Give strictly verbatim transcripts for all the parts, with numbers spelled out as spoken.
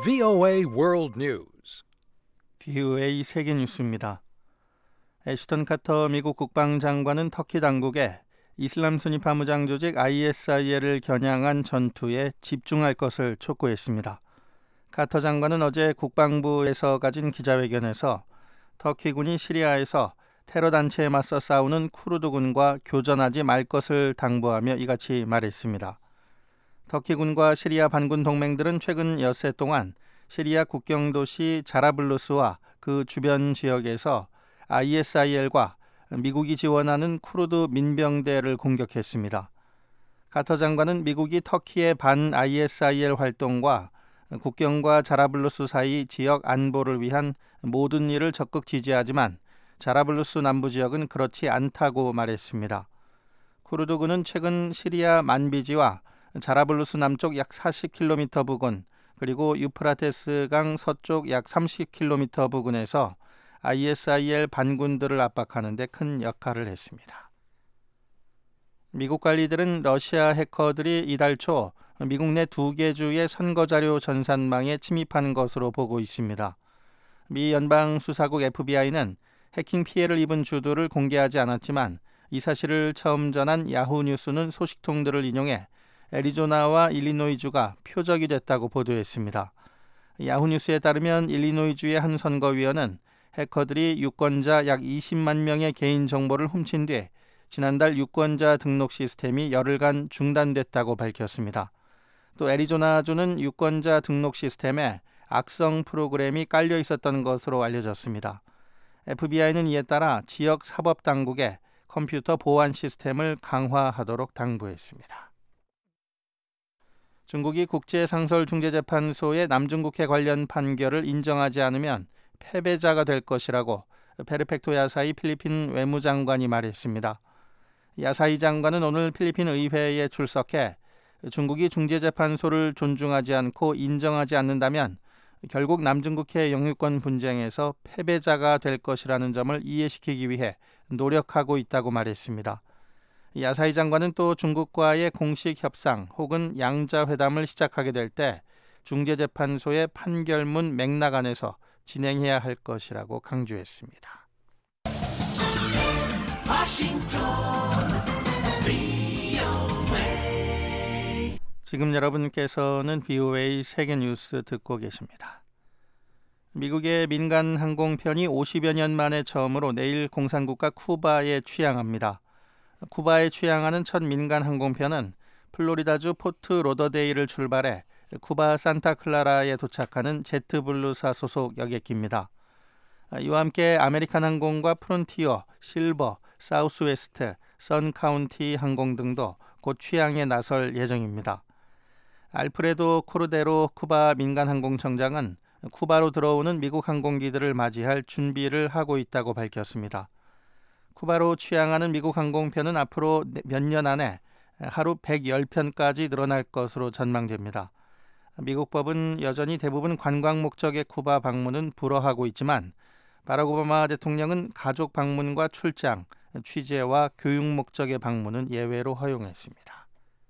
브이오에이 World News. 브이오에이 세계 뉴스입니다. 애슈턴 카터 미국 국방장관은 터키 당국에 이슬람 순위 파무장 조직 아이에스아이엘을 겨냥한 전투에 집중할 것을 촉구했습니다. 카터 장관은 어제 국방부에서 가진 기자회견에서 터키군이 시리아에서 테러 단체에 맞서 싸우는 쿠르드군과 교전하지 말 것을 당부하며 이같이 말했습니다. 터키군과 시리아 반군 동맹들은 최근 엿새 동안 시리아 국경 도시 자라블루스와 그 주변 지역에서 아이에스아이엘과 미국이 지원하는 쿠르드 민병대를 공격했습니다. 카터 장관은 미국이 터키의 반 아이에스아이엘 활동과 국경과 자라블루스 사이 지역 안보를 위한 모든 일을 적극 지지하지만 자라블루스 남부 지역은 그렇지 않다고 말했습니다. 쿠르드군은 최근 시리아 만비지와 자라블루스 남쪽 약 사십 킬로미터 부근 그리고 유프라테스강 서쪽 약 삼십 킬로미터 부근에서 아이에스아이엘 반군들을 압박하는 데 큰 역할을 했습니다. 미국 관리들은 러시아 해커들이 이달 초 미국 내 두 개 주의 선거자료 전산망에 침입한 것으로 보고 있습니다. 미 연방수사국 에프비아이는 해킹 피해를 입은 주들을 공개하지 않았지만 이 사실을 처음 전한 야후 뉴스는 소식통들을 인용해 애리조나와 일리노이주가 표적이 됐다고 보도했습니다. 야후 뉴스에 따르면 일리노이주의 한 선거위원은 해커들이 유권자 약 이십만 명의 개인정보를 훔친 뒤 지난달 유권자 등록 시스템이 열흘간 중단됐다고 밝혔습니다. 또 애리조나주는 유권자 등록 시스템에 악성 프로그램이 깔려 있었던 것으로 알려졌습니다. 에프비아이는 이에 따라 지역 사법당국에 컴퓨터 보안 시스템을 강화하도록 당부했습니다. 중국이 국제상설중재재판소의 남중국해 관련 판결을 인정하지 않으면 패배자가 될 것이라고 페르펙토 야사이 필리핀 외무장관이 말했습니다. 야사이 장관은 오늘 필리핀 의회에 출석해 중국이 중재재판소를 존중하지 않고 인정하지 않는다면 결국 남중국해 영유권 분쟁에서 패배자가 될 것이라는 점을 이해시키기 위해 노력하고 있다고 말했습니다. 야사이 장관은 또 중국과의 공식 협상 혹은 양자회담을 시작하게 될 때 중재재판소의 판결문 맥락 안에서 진행해야 할 것이라고 강조했습니다. 워싱턴, 브이오에이. 지금 여러분께서는 브이오에이 세계뉴스 듣고 계십니다. 미국의 민간 항공편이 오십여 년 만에 처음으로 내일 공산국가 쿠바에 취항합니다. 쿠바에 취항하는 첫 민간 항공편은 플로리다주 포트 로더데일을 출발해 쿠바 산타클라라에 도착하는 제트블루사 소속 여객기입니다. 이와 함께 아메리칸 항공과 프론티어, 실버, 사우스웨스트, 선카운티 항공 등도 곧 취항에 나설 예정입니다. 알프레도 코르데로 쿠바 민간항공청장은 쿠바로 들어오는 미국 항공기들을 맞이할 준비를 하고 있다고 밝혔습니다. 쿠바로 취항하는 미국 항공편은 앞으로 몇 년 안에 하루 백십 편까지 늘어날 것으로 전망됩니다. 미국 법은 여전히 대부분 관광 목적의 쿠바 방문은 불허하고 있지만 바락 오바마 대통령은 가족 방문과 출장, 취재와 교육 목적의 방문은 예외로 허용했습니다.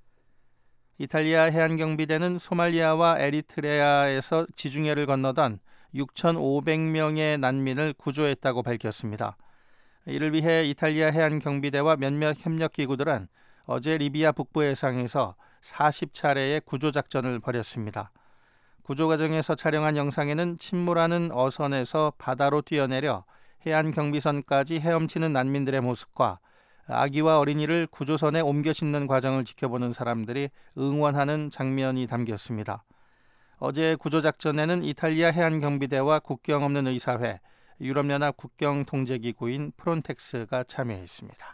이탈리아 해안경비대는 소말리아와 에리트레아에서 지중해를 건너던 육천오백 명의 난민을 구조했다고 밝혔습니다. 이를 위해 이탈리아 해안경비대와 몇몇 협력기구들은 어제 리비아 북부 해상에서 사십 차례의 구조작전을 벌였습니다. 구조 과정에서 촬영한 영상에는 침몰하는 어선에서 바다로 뛰어내려 해안경비선까지 헤엄치는 난민들의 모습과 아기와 어린이를 구조선에 옮겨 싣는 과정을 지켜보는 사람들이 응원하는 장면이 담겼습니다. 어제 구조작전에는 이탈리아 해안경비대와 국경 없는 의사회, 유럽연합 국경통제기구인 프론텍스가 참여했습니다.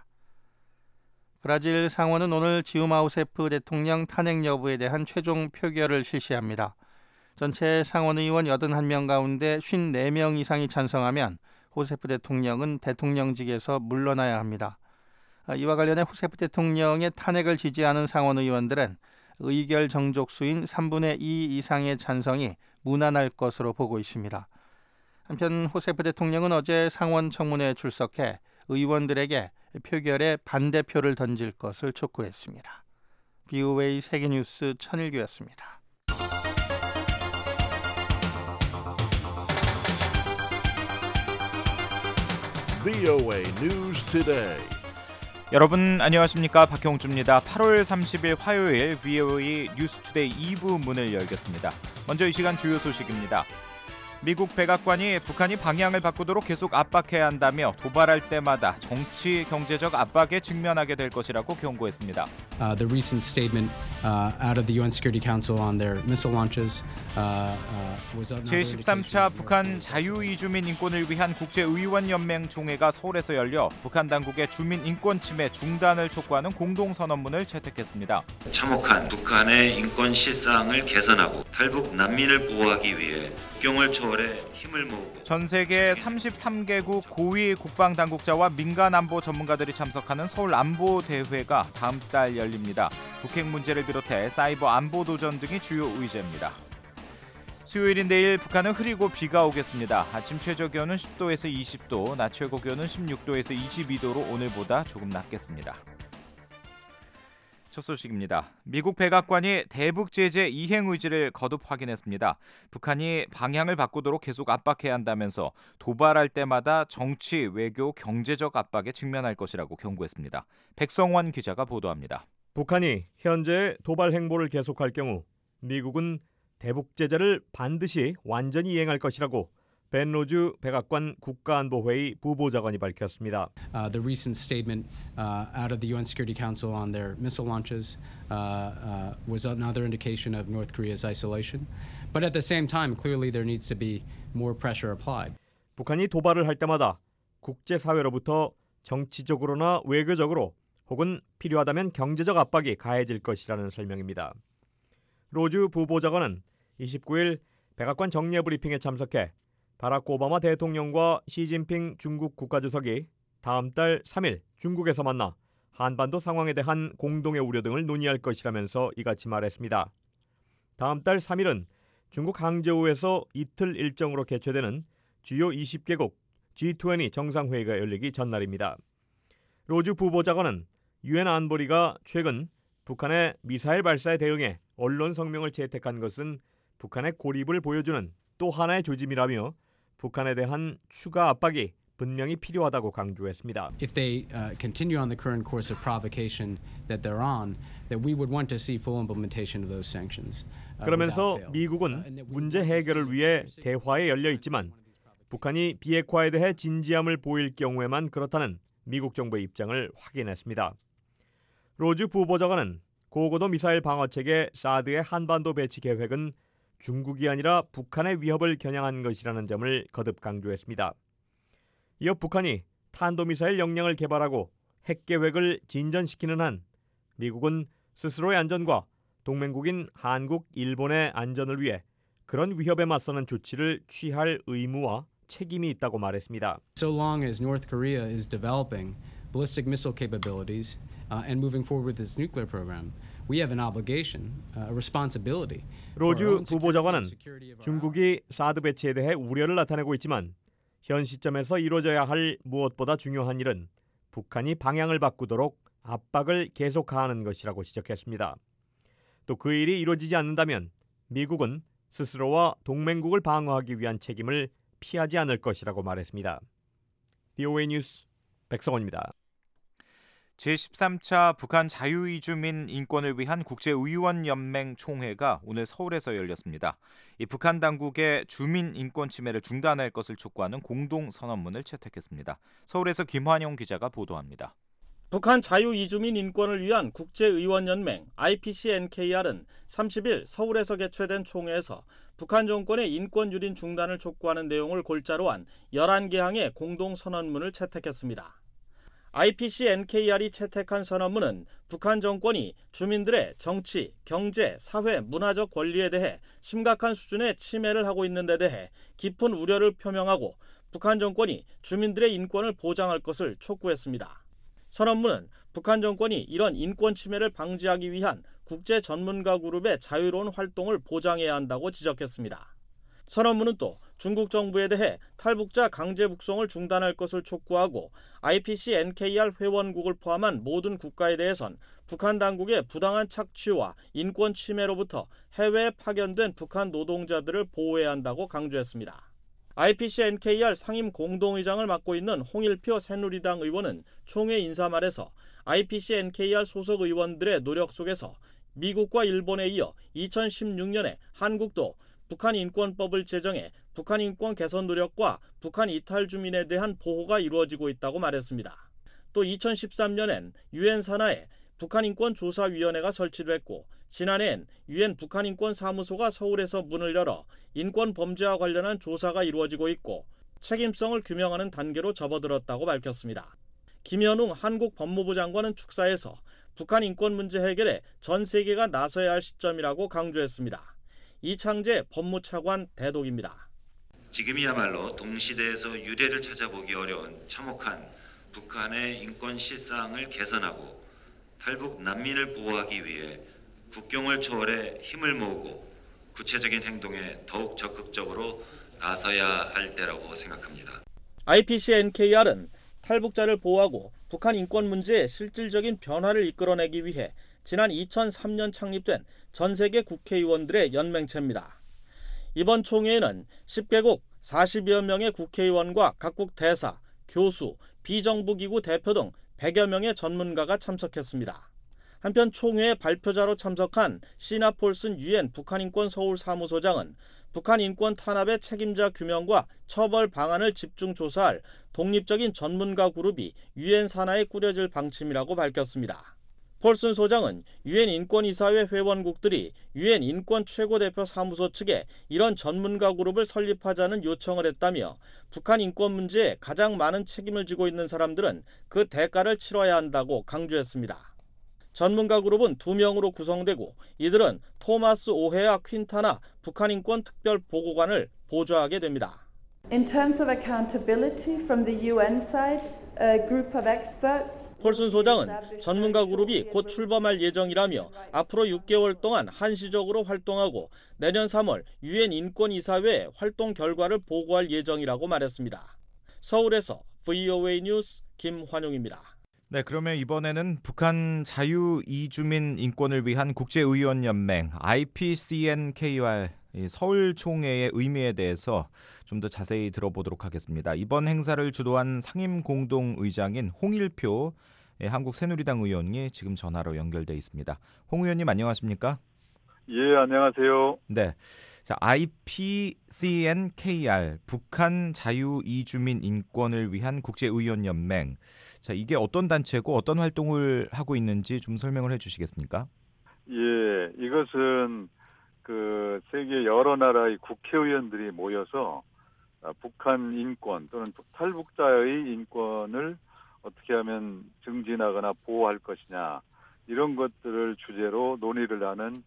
브라질 상원은 오늘 지우마 호세프 대통령 탄핵 여부에 대한 최종 표결을 실시합니다. 전체 상원의원 팔십일 명 가운데 오십사 명 이상이 찬성하면 호세프 대통령은 대통령직에서 물러나야 합니다. 이와 관련해 호세프 대통령의 탄핵을 지지하는 상원의원들은 의결 정족수인 삼분의 이 이상의 찬성이 무난할 것으로 보고 있습니다. 한편 호세프 대통령은 어제 상원 청문회에 출석해 의원들에게 표결에 반대표를 던질 것을 촉구했습니다. 브이오에이 세계뉴스 천일규였습니다. 브이오에이 News Today. 여러분 안녕하십니까, 박형주입니다. 팔월 삼십일 화요일 브이오에이 뉴스투데이 이 부 문을 열겠습니다. 먼저 이 시간 주요 소식입니다. 미국 백악관이 북한이 방향을 바꾸도록 계속 압박해야 한다며 도발할 때마다 정치 경제적 압박에 직면하게 될 것이라고 경고했습니다. Uh, the recent statement uh, out of the 유엔 Security Council on their missile launches uh, uh, was another 제십삼 차 북한 자유이주민 인권을 위한 국제의원연맹 총회가 서울에서 열려 북한 당국의 주민 인권 침해 중단을 촉구하는 공동선언문을 채택했습니다. 참혹한 북한의 인권 실상을 개선하고 탈북 난민을 보호하기 위해 국경을 초월해 힘을 모으고 전 세계 삼십삼 개국 고위 국방 당국자와 민간 안보 전문가들이 참석하는 서울 안보 대회가 다음 달 열립니다. 북핵 문제를 비롯해 사이버 안보 도전 등이 주요 의제입니다. 수요일인 내일 북한은 흐리고 비가 오겠습니다. 아침 최저 기온은 십 도에서 이십 도, 낮 최고 기온은 십육 도에서 이십이 도로 오늘보다 조금 낮겠습니다. 첫 소식입니다. 미국 백악관이 대북 제재 이행 의지를 거듭 확인했습니다. 북한이 방향을 바꾸도록 계속 압박해야 한다면서 도발할 때마다 정치, 외교, 경제적 압박에 직면할 것이라고 경고했습니다. 백성원 기자가 보도합니다. 북한이 현재 도발 행보를 계속할 경우 미국은 대북 제재를 반드시 완전히 이행할 것이라고 벤 로즈 백악관 국가안보회의 부보좌관이 밝혔습니다. Uh, the recent statement uh, out of the 유엔 Security Council on their missile launches uh, uh, was another indication of North Korea's isolation. But at the same time, clearly there needs to be more pressure applied. 북한이 도발을 할 때마다 국제사회로부터 정치적으로나 외교적으로 혹은 필요하다면 경제적 압박이 가해질 것이라는 설명입니다. 로즈 부보좌관은 이십구 일 백악관 정례 브리핑에 참석해 바락 오바마 대통령과 시진핑 중국 국가주석이 다음 달 삼 일 중국에서 만나 한반도 상황에 대한 공동의 우려 등을 논의할 것이라면서 이같이 말했습니다. 다음 달 삼 일은 중국 항저우에서 이틀 일정으로 개최되는 주요 이십 개국 지 이십 정상회의가 열리기 전날입니다. 로즈 부보좌관은 유엔 안보리가 최근 북한의 미사일 발사에 대응해 언론 성명을 채택한 것은 북한의 고립을 보여주는 또 하나의 조짐이라며 북한에 대한 추가 압박이 분명히 필요하다고 강조했습니다. If they uh, continue on the current course of provocation that they're on, that we would want to see full implementation of those sanctions. Uh, 그러면서 미국은 문제 해결을 위해 대화에 열려 있지만 북한이 비핵화에 대해 진지함을 보일 경우에만 그렇다는 미국 정부의 입장을 확인했습니다. 로즈 부보좌관은 고고도 미사일 방어체계 사드의 한반도 배치 계획은 중국이 아니라 북한의 위협을 겨냥한 것이라는 점을 거듭 강조했습니다. 이어 북한이 탄도미사일 역량을 개발하고 핵 계획을 진전시키는 한 미국은 스스로의 안전과 동맹국인 한국, 일본의 안전을 위해 그런 위협에 맞서는 조치를 취할 의무와 책임이 있다고 말했습니다. So long as North Korea is developing ballistic missile capabilities uh, and moving forward with its nuclear program, we have an obligation, a responsibility. 로즈 부보좌관은 중국이 사드 배치에 대해 우려를 나타내고 있지만 현 시점에서 이루어져야 할 무엇보다 중요한 일은 북한이 방향을 바꾸도록 압박을 계속 가하는 것이라고 지적했습니다. 또 그 일이 이루어지지 않는다면 미국은 스스로와 동맹국을 방어하기 위한 책임을 피하지 않을 것이라고 말했습니다. 브이오에이 뉴스 백성원입니다. 제십삼 차 북한 자유이주민 인권을 위한 국제의원연맹 총회가 오늘 서울에서 열렸습니다. 이 북한 당국의 주민 인권 침해를 중단할 것을 촉구하는 공동선언문을 채택했습니다. 서울에서 김환영 기자가 보도합니다. 북한 자유이주민 인권을 위한 국제의원연맹 아이피씨엔케이알은 삼십 일 서울에서 개최된 총회에서 북한 정권의 인권 유린 중단을 촉구하는 내용을 골자로 한 열한 개 항의 공동선언문을 채택했습니다. 아이피씨엔케이알이 채택한 선언문은 북한 정권이 주민들의 정치, 경제, 사회, 문화적 권리에 대해 심각한 수준의 침해를 하고 있는 데 대해 깊은 우려를 표명하고 북한 정권이 주민들의 인권을 보장할 것을 촉구했습니다. 선언문은 북한 정권이 이런 인권 침해를 방지하기 위한 국제 전문가 그룹의 자유로운 활동을 보장해야 한다고 지적했습니다. 선언문은 또 중국 정부에 대해 탈북자 강제 북송을 중단할 것을 촉구하고 아이피씨엔케이알 회원국을 포함한 모든 국가에 대해선 북한 당국의 부당한 착취와 인권 침해로부터 해외에 파견된 북한 노동자들을 보호해야 한다고 강조했습니다. 아이피씨 엔케이알 상임 공동의장을 맡고 있는 홍일표 새누리당 의원은 총회 인사말에서 아이피씨 엔케이알 소속 의원들의 노력 속에서 미국과 일본에 이어 이천십육 년에 한국도 북한 인권법을 제정해 북한 인권 개선 노력과 북한 이탈 주민에 대한 보호가 이루어지고 있다고 말했습니다. 또 이천십삼 년엔 유엔 산하에 북한인권조사위원회가 설치됐고 지난해엔 유엔 북한인권사무소가 서울에서 문을 열어 인권 범죄와 관련한 조사가 이루어지고 있고 책임성을 규명하는 단계로 접어들었다고 밝혔습니다. 김현웅 한국 법무부 장관은 축사에서 북한 인권 문제 해결에 전 세계가 나서야 할 시점이라고 강조했습니다. 이창재 법무차관 대독입니다. 지금이야말로 동시대에서 유례를 찾아보기 어려운 참혹한 북한의 인권 실상을 개선하고 탈북 난민을 보호하기 위해 국경을 초월해 힘을 모으고 구체적인 행동에 더욱 적극적으로 나서야 할 때라고 생각합니다. 아이피씨 엔케이알은 탈북자를 보호하고 북한 인권 문제에 실질적인 변화를 이끌어내기 위해 지난 이천삼 년 창립된 전 세계 국회의원들의 연맹체입니다. 이번 총회에는 십 개국 사십여 명의 국회의원과 각국 대사, 교수, 비정부기구 대표 등 백여 명의 전문가가 참석했습니다. 한편 총회에 발표자로 참석한 시나 폴슨 유엔 북한인권 서울 사무소장은 북한 인권 탄압의 책임자 규명과 처벌 방안을 집중 조사할 독립적인 전문가 그룹이 유엔 산하에 꾸려질 방침이라고 밝혔습니다. 폴슨 소장은 유엔 인권이사회 회원국들이 유엔 인권 최고대표 사무소 측에 이런 전문가 그룹을 설립하자는 요청을 했다며 북한 인권 문제에 가장 많은 책임을 지고 있는 사람들은 그 대가를 치러야 한다고 강조했습니다. 전문가 그룹은 두 명으로 구성되고 이들은 토마스 오헤아 퀸타나 북한 인권 특별 보고관을 보좌하게 됩니다. In terms of accountability from the 유엔 side, a group of experts 폴슨 소장은 전문가 그룹이 곧 출범할 예정이라며 앞으로 육 개월 동안 한시적으로 활동하고 내년 삼월 유엔 인권이사회 활동 결과를 보고할 예정이라고 말했습니다. 서울에서 브이오에이 뉴스 김환용입니다. 네, 그러면 이번에는 북한 자유 이주민 인권을 위한 국제의원연맹 아이피씨엔케이알 서울 총회의 의미에 대해서 좀 더 자세히 들어보도록 하겠습니다. 이번 행사를 주도한 상임 공동의장인 홍일표 한국 새누리당 의원이 지금 전화로 연결돼 있습니다. 홍 의원님 안녕하십니까? 예, 안녕하세요. 네, 자 아이피씨엔케이알 북한 자유 이주민 인권을 위한 국제의원연맹. 자 이게 어떤 단체고 어떤 활동을 하고 있는지 좀 설명을 해주시겠습니까? 예, 이것은 그 세계 여러 나라의 국회의원들이 모여서 북한 인권 또는 탈북자의 인권을 어떻게 하면 증진하거나 보호할 것이냐 이런 것들을 주제로 논의를 하는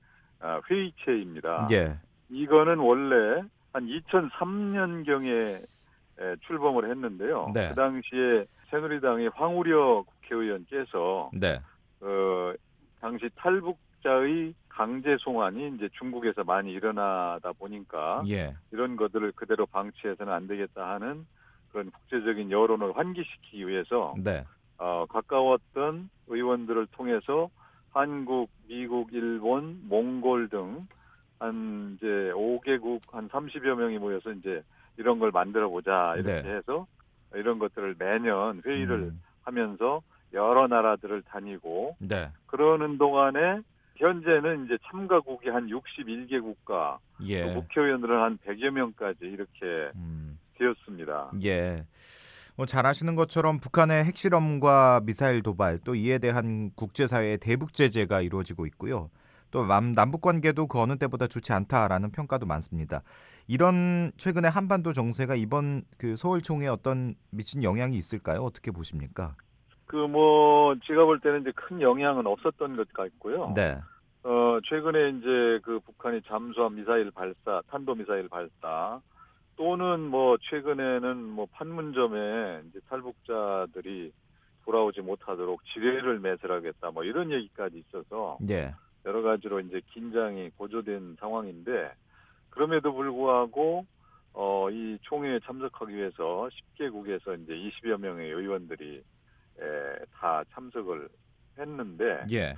회의체입니다. 예. 이거는 원래 한 이천삼 년경에 출범을 했는데요. 네. 그 당시에 새누리당의 황우려 국회의원께서 네. 어, 당시 탈북자의 강제 송환이 이제 중국에서 많이 일어나다 보니까 예. 이런 것들을 그대로 방치해서는 안 되겠다 하는 그런 국제적인 여론을 환기시키기 위해서 네. 어, 가까웠던 의원들을 통해서 한국, 미국, 일본, 몽골 등 한 이제 오 개국 한 삼십여 명이 모여서 이제 이런 걸 만들어 보자 이렇게 네. 해서 이런 것들을 매년 회의를 음. 하면서 여러 나라들을 다니고 네. 그러는 동안에 현재는 이제 참가국이 한 육십일 개 국가, 예. 또 국회의원들은 한 백여 명까지 이렇게 음. 되었습니다. 예. 뭐 잘 아시는 것처럼 북한의 핵실험과 미사일 도발 또 이에 대한 국제사회의 대북 제재가 이루어지고 있고요. 또 남북 관계도 그 어느 때보다 좋지 않다라는 평가도 많습니다. 이런 최근의 한반도 정세가 이번 그 서울 총회에 어떤 미친 영향이 있을까요? 어떻게 보십니까? 그 뭐 제가 볼 때는 이제 큰 영향은 없었던 것 같고요. 네. 어 최근에 이제 그 북한이 잠수함 미사일 발사, 탄도 미사일 발사 또는 뭐 최근에는 뭐 판문점에 이제 탈북자들이 돌아오지 못하도록 지뢰를 매설하겠다 뭐 이런 얘기까지 있어서 예. 여러 가지로 이제 긴장이 고조된 상황인데 그럼에도 불구하고 어, 이 총회에 참석하기 위해서 십 개국에서 이제 이십여 명의 의원들이 에, 다 참석을 했는데 예.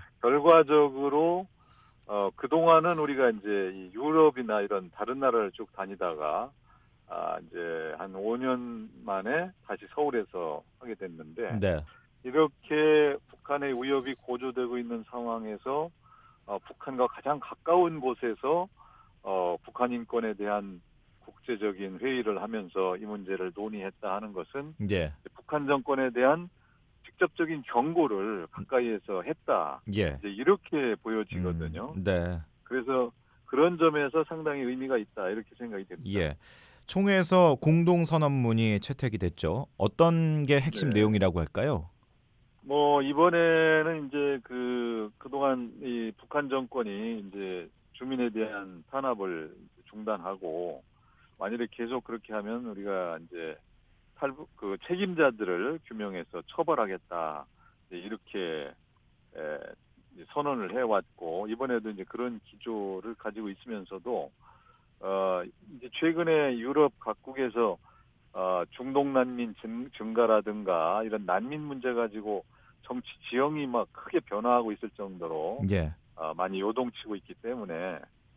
결과적으로 어, 그동안은 우리가 이제 이 유럽이나 이런 다른 나라를 쭉 다니다가 아, 이제 한 오 년 만에 다시 서울에서 하게 됐는데 네. 이렇게 북한의 위협이 고조되고 있는 상황에서 어, 북한과 가장 가까운 곳에서 어, 북한 인권에 대한 국제적인 회의를 하면서 이 문제를 논의했다 하는 것은 예. 북한 정권에 대한 직접적인 경고를 가까이에서 했다. 예. 이제 이렇게 보여지거든요. 음, 네. 그래서 그런 점에서 상당히 의미가 있다 이렇게 생각이 됩니다. 예. 총회에서 공동 선언문이 채택이 됐죠. 어떤 게 핵심 네. 내용이라고 할까요? 뭐 이번에는 이제 그 그동안 이 북한 정권이 이제 주민에 대한 탄압을 중단하고 만일에 계속 그렇게 하면 우리가 이제 탈북 그 책임자들을 규명해서 처벌하겠다 이렇게 에, 선언을 해왔고 이번에도 이제 그런 기조를 가지고 있으면서도 어 이제 최근에 유럽 각국에서 어 중동 난민 증, 증가라든가 이런 난민 문제 가지고 정치 지형이 막 크게 변화하고 있을 정도로 예. 어, 많이 요동치고 있기 때문에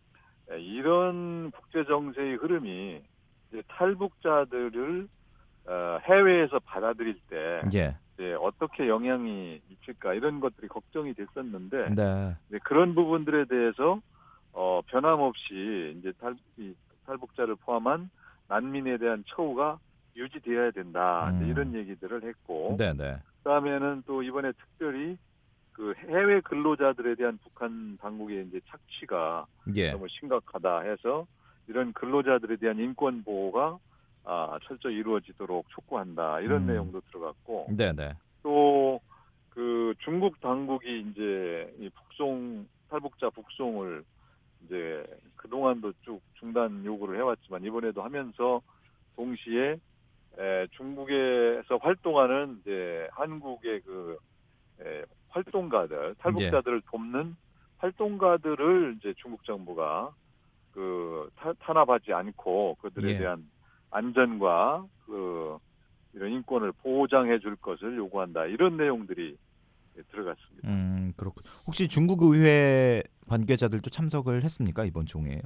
이런 국제 정세의 흐름이 이제 탈북자들을 어, 해외에서 받아들일 때 예. 이제 어떻게 영향이 미칠까 이런 것들이 걱정이 됐었는데 네. 이제 그런 부분들에 대해서 어, 변함없이 이제 탈, 이 탈북자를 포함한 난민에 대한 처우가 유지되어야 된다 음. 이제 이런 얘기들을 했고 네, 네. 그다음에는 또 이번에 특별히 그 해외 근로자들에 대한 북한 당국의 이제 착취가 예. 너무 심각하다 해서 이런 근로자들에 대한 인권 보호가 아, 철저히 이루어지도록 촉구한다 이런 음. 내용도 들어갔고 네, 네. 또 그 중국 당국이 이제 이 북송 탈북자 북송을 이제 그 동안도 쭉 중단 요구를 해왔지만 이번에도 하면서 동시에 에, 중국에서 활동하는 이제 한국의 그 에, 활동가들 탈북자들을 돕는 활동가들을 이제 중국 정부가 그 타, 탄압하지 않고 그들에 예. 대한 안전과 그 이런 인권을 보장해 줄 것을 요구한다 이런 내용들이 들어갔습니다. 음, 그렇군. 혹시 중국 의회 관계자들도 참석을 했습니까? 이번 총회에요?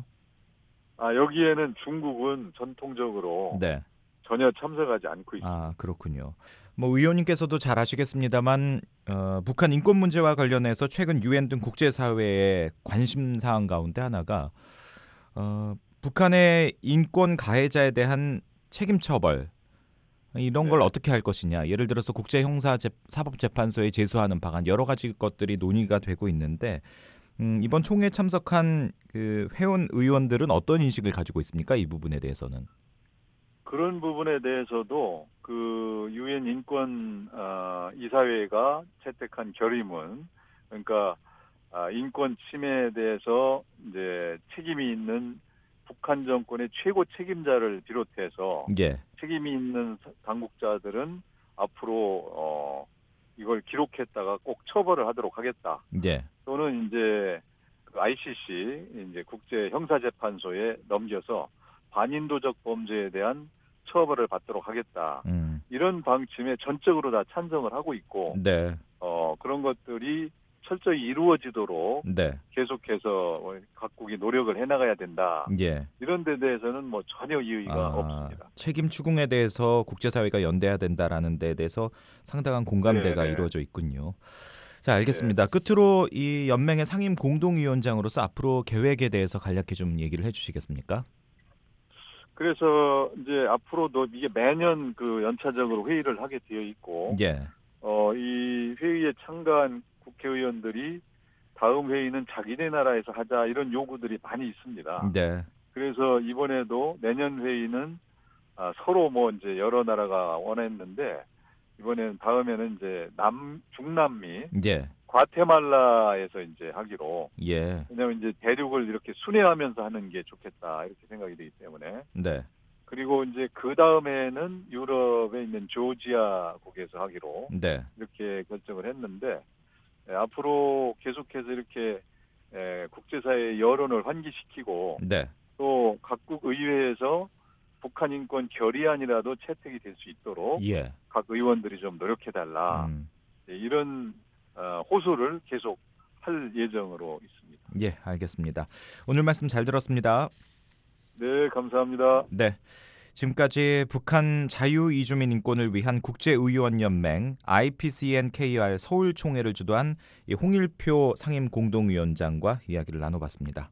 아, 여기에는 중국은 전통적으로 네. 전혀 참석하지 않고 있습니다. 아, 그렇군요. 뭐 의원님께서도 잘 아시겠습니다만 어, 북한 인권 문제와 관련해서 최근 유엔 등 국제사회의 관심 사항 가운데 하나가 어, 북한의 인권 가해자에 대한 책임 처벌 이런 걸 네. 어떻게 할 것이냐. 예를 들어서 국제형사사법재판소에 제소하는 방안 여러 가지 것들이 논의가 되고 있는데 음, 이번 총회에 참석한 그 회원 의원들은 어떤 인식을 가지고 있습니까? 이 부분에 대해서는. 그런 부분에 대해서도 그 유엔 인권 어, 이사회가 채택한 결의문 그러니까 아, 인권 침해에 대해서 이제 책임이 있는 북한 정권의 최고 책임자를 비롯해서 예. 책임이 있는 당국자들은 앞으로 어, 이걸 기록했다가 꼭 처벌을 하도록 하겠다. 예. 또는 이제 그 아이씨씨 이제 국제 형사재판소에 넘겨서 반인도적 범죄에 대한 처벌을 받도록 하겠다. 음. 이런 방침에 전적으로 다 찬성을 하고 있고 네. 어, 그런 것들이 철저히 이루어지도록 네. 계속해서 각국이 노력을 해나가야 된다. 예. 이런 데 대해서는 뭐 전혀 이의가 아, 없습니다. 책임 추궁에 대해서 국제사회가 연대해야 된다라는 데 대해서 상당한 공감대가 네네. 이루어져 있군요. 자, 알겠습니다. 네. 끝으로 이 연맹의 상임 공동위원장으로서 앞으로 계획에 대해서 간략히 좀 얘기를 해주시겠습니까? 그래서 이제 앞으로도 이게 매년 그 연차적으로 회의를 하게 되어 있고, 예. 어, 이 회의에 참가한 국회의원들이 다음 회의는 자기네 나라에서 하자 이런 요구들이 많이 있습니다. 네. 그래서 이번에도 내년 회의는 아, 서로 뭐 이제 여러 나라가 원했는데 이번에는 다음에는 이제 남 중남미 예. 과테말라에서 이제 하기로. 예. 왜냐하면 이제 대륙을 이렇게 순회하면서 하는 게 좋겠다 이렇게 생각이 되기 때문에. 네. 그리고 이제 그 다음에는 유럽에 있는 조지아국에서 하기로 네. 이렇게 결정을 했는데 에, 앞으로 계속해서 이렇게 에, 국제사회의 여론을 환기시키고 네. 또 각국 의회에서 북한 인권 결의안이라도 채택이 될 수 있도록 예. 각 의원들이 좀 노력해달라 음. 네, 이런 어, 호소를 계속 할 예정으로 있습니다. 예, 알겠습니다. 오늘 말씀 잘 들었습니다. 네, 감사합니다. 네. 지금까지 북한 자유이주민 인권을 위한 국제의원연맹 아이피씨엔케이알 서울총회를 주도한 홍일표 상임공동위원장과 이야기를 나눠봤습니다.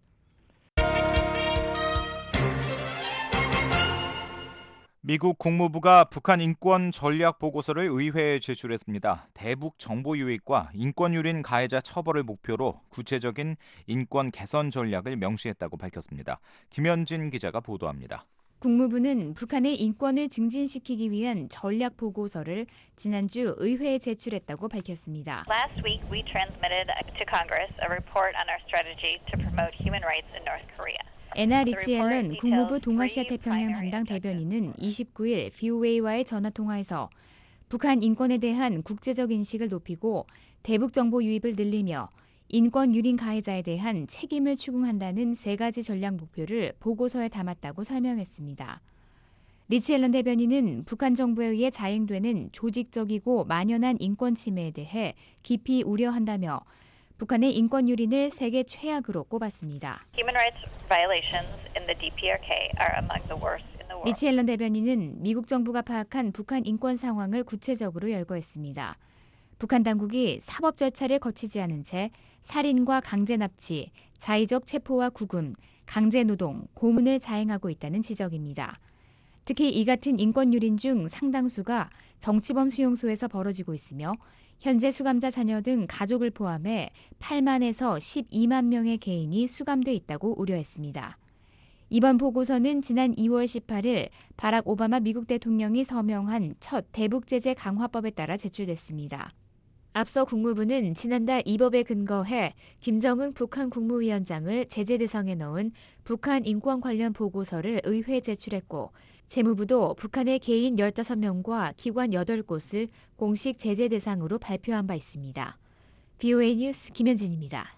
미국 국무부가 북한 인권 전략 보고서를 의회에 제출했습니다. 대북 정보 유익과 인권 유린 가해자 처벌을 목표로 구체적인 인권 개선 전략을 명시했다고 밝혔습니다. 김현진 기자가 보도합니다. 국무부는 북한의 인권을 증진시키기 위한 전략 보고서를 지난주 의회에 제출했다고 밝혔습니다. Last week we transmitted to Congress a report on our strategy to promote human rights in North Korea. 애나 리치앨런 국무부 동아시아 태평양 담당 대변인은 이십구 일 브이오에이와의 전화통화에서 북한 인권에 대한 국제적 인식을 높이고 대북 정보 유입을 늘리며 인권 유린 가해자에 대한 책임을 추궁한다는 세 가지 전략 목표를 보고서에 담았다고 설명했습니다. 리치앨런 대변인은 북한 정부에 의해 자행되는 조직적이고 만연한 인권 침해에 대해 깊이 우려한다며 북한의 인권 유린을 세계 최악으로 꼽았습니다. Human rights violations in the 디피아르케이 are among the worst in the world. 리치앨런 대변인은 미국 정부가 파악한 북한 인권 상황을 구체적으로 열거했습니다. 북한 당국이 사법 절차를 거치지 않은 채 살인과 강제 납치, 자의적 체포와 구금, 강제 노동, 고문을 자행하고 있다는 지적입니다. 특히 이 같은 인권 유린 중 상당수가 정치범 수용소에서 벌어지고 있으며 현재 수감자 자녀 등 가족을 포함해 팔만에서 십이만 명의 개인이 수감돼 있다고 우려했습니다. 이번 보고서는 지난 이월 십팔일 바락 오바마 미국 대통령이 서명한 첫 대북 제재 강화법에 따라 제출됐습니다. 앞서 국무부는 지난달 이 법에 근거해 김정은 북한 국무위원장을 제재 대상에 넣은 북한 인권 관련 보고서를 의회에 제출했고 재무부도 북한의 개인 열다섯 명과 기관 여덟 곳을 공식 제재 대상으로 발표한 바 있습니다. 브이오에이 뉴스 김현진입니다.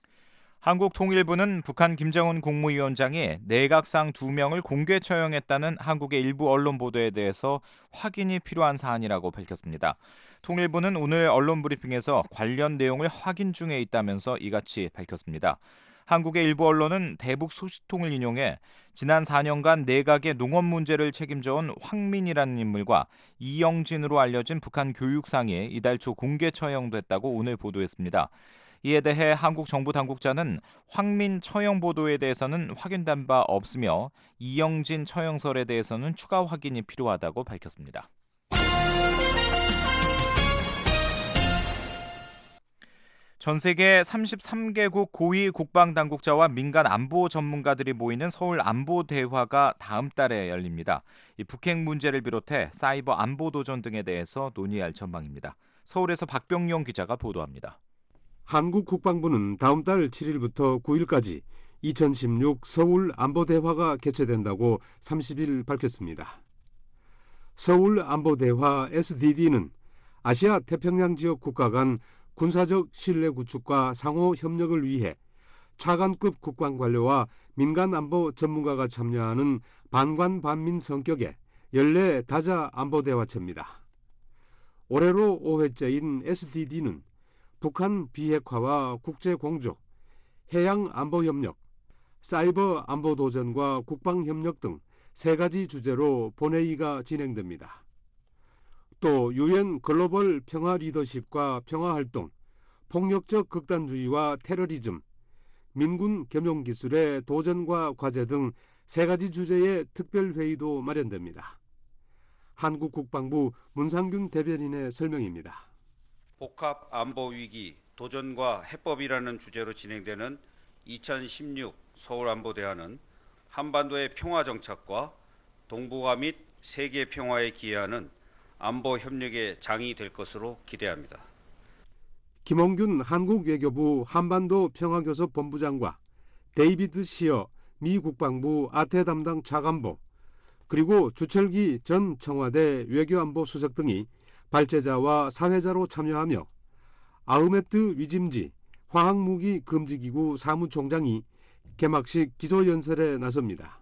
한국통일부는 북한 김정은 국무위원장이 내각상 두 명을 공개 처형했다는 한국의 일부 언론 보도에 대해서 확인이 필요한 사안이라고 밝혔습니다. 통일부는 오늘 언론 브리핑에서 관련 내용을 확인 중에 있다면서 이같이 밝혔습니다. 한국의 일부 언론은 대북 소식통을 인용해 지난 사 년간 내각의 농업 문제를 책임져온 황민이라는 인물과 이영진으로 알려진 북한 교육상이 이달 초 공개 처형됐다고 오늘 보도했습니다. 이에 대해 한국 정부 당국자는 황민 처형 보도에 대해서는 확인된 바 없으며 이영진 처형설에 대해서는 추가 확인이 필요하다고 밝혔습니다. 전 세계 삼십삼 개국 고위 국방당국자와 민간 안보 전문가들이 모이는 서울 안보대화가 다음 달에 열립니다. 이 북핵 문제를 비롯해 사이버 안보 도전 등에 대해서 논의할 전망입니다. 서울에서 박병용 기자가 보도합니다. 한국 국방부는 다음 달 칠 일부터 구 일까지 이천십육 서울 안보대화가 개최된다고 삼십 일 밝혔습니다. 서울 안보대화 에스디디는 아시아 태평양 지역 국가 간 군사적 신뢰 구축과 상호 협력을 위해 차관급 국방 관료와 민간 안보 전문가가 참여하는 반관반민 성격의 연례 다자 안보대화체입니다. 올해로 오 회째인 에스디디는 북한 비핵화와 국제공조, 해양 안보 협력, 사이버 안보 도전과 국방 협력 등 세 가지 주제로 본회의가 진행됩니다. 또 유엔 글로벌 평화 리더십과 평화 활동, 폭력적 극단주의와 테러리즘, 민군 겸용 기술의 도전과 과제 등 세 가지 주제의 특별 회의도 마련됩니다. 한국 국방부 문상균 대변인의 설명입니다. 복합 안보 위기 도전과 해법이라는 주제로 진행되는 이천십육 서울 안보대화는 한반도의 평화 정착과 동북아 및 세계 평화에 기여하는 안보 협력의 장이 될 것으로 기대합니다. 김홍균 한국 외교부 한반도 평화교섭 본부장과 데이비드 시어 미 국방부 아태 담당 차관보 그리고 주철기 전 청와대 외교안보 수석 등이 발제자와 사회자로 참여하며 아흐메트 위짐지 화학무기 금지기구 사무총장이 개막식 기조연설에 나섭니다.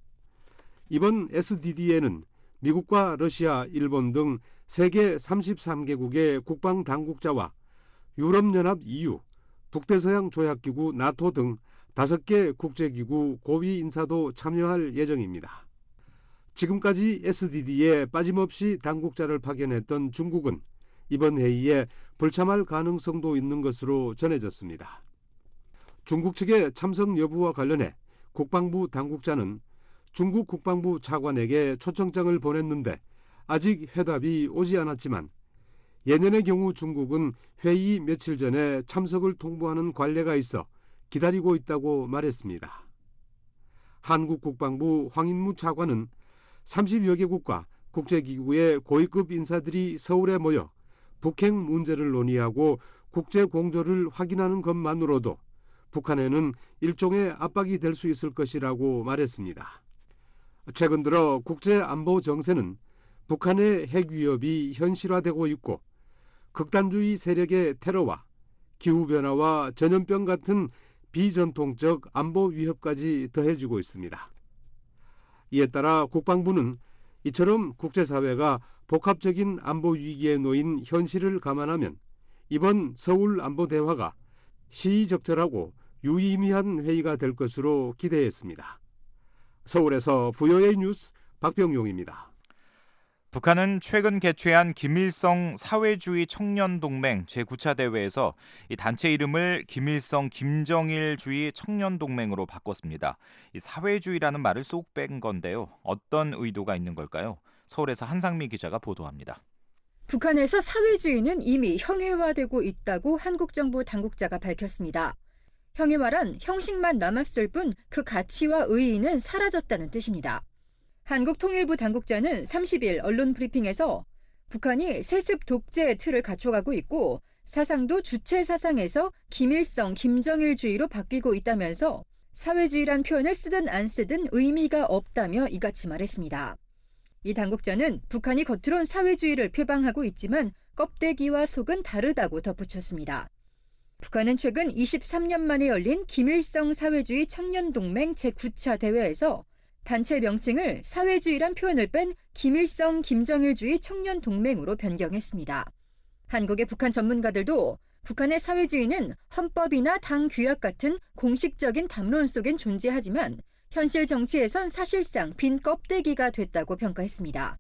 이번 에스디디에는 미국과 러시아, 일본 등 세계 삼십삼 개국의 국방당국자와 유럽연합 이유, 북대서양 조약기구 나토 등 다섯 개 국제기구 고위 인사도 참여할 예정입니다. 지금까지 에스디디에 빠짐없이 당국자를 파견했던 중국은 이번 회의에 불참할 가능성도 있는 것으로 전해졌습니다. 중국 측의 참석 여부와 관련해 국방부 당국자는 중국 국방부 차관에게 초청장을 보냈는데 아직 회답이 오지 않았지만 예년의 경우 중국은 회의 며칠 전에 참석을 통보하는 관례가 있어 기다리고 있다고 말했습니다. 한국 국방부 황인무 차관은 삼십여 개국과 국제기구의 고위급 인사들이 서울에 모여 북핵 문제를 논의하고 국제 공조를 확인하는 것만으로도 북한에는 일종의 압박이 될 수 있을 것이라고 말했습니다. 최근 들어 국제안보 정세는 북한의 핵 위협이 현실화되고 있고 극단주의 세력의 테러와 기후변화와 전염병 같은 비전통적 안보 위협까지 더해지고 있습니다. 이에 따라 국방부는 이처럼 국제사회가 복합적인 안보 위기에 놓인 현실을 감안하면 이번 서울 안보대화가 시의적절하고 유의미한 회의가 될 것으로 기대했습니다. 서울에서 브이오에이 뉴스 박병용입니다. 북한은 최근 개최한 김일성 사회주의 청년동맹 제구 차 대회에서 이 단체 이름을 김일성 김정일주의 청년동맹으로 바꿨습니다. 이 사회주의라는 말을 쏙 뺀 건데요. 어떤 의도가 있는 걸까요? 서울에서 한상미 기자가 보도합니다. 북한에서 사회주의는 이미 형해화되고 있다고 한국 정부 당국자가 밝혔습니다. 형해화란 형식만 남았을 뿐 그 가치와 의의는 사라졌다는 뜻입니다. 한국통일부 당국자는 삼십 일 언론 브리핑에서 북한이 세습 독재의 틀을 갖춰가고 있고 사상도 주체 사상에서 김일성, 김정일주의로 바뀌고 있다면서 사회주의란 표현을 쓰든 안 쓰든 의미가 없다며 이같이 말했습니다. 이 당국자는 북한이 겉으론 사회주의를 표방하고 있지만 껍데기와 속은 다르다고 덧붙였습니다. 북한은 최근 이십삼 년 만에 열린 김일성 사회주의 청년동맹 제구 차 대회에서 단체 명칭을 사회주의란 표현을 뺀 김일성 김정일주의 청년동맹으로 변경했습니다. 한국의 북한 전문가들도 북한의 사회주의는 헌법이나 당 규약 같은 공식적인 담론 속엔 존재하지만 현실 정치에선 사실상 빈 껍데기가 됐다고 평가했습니다.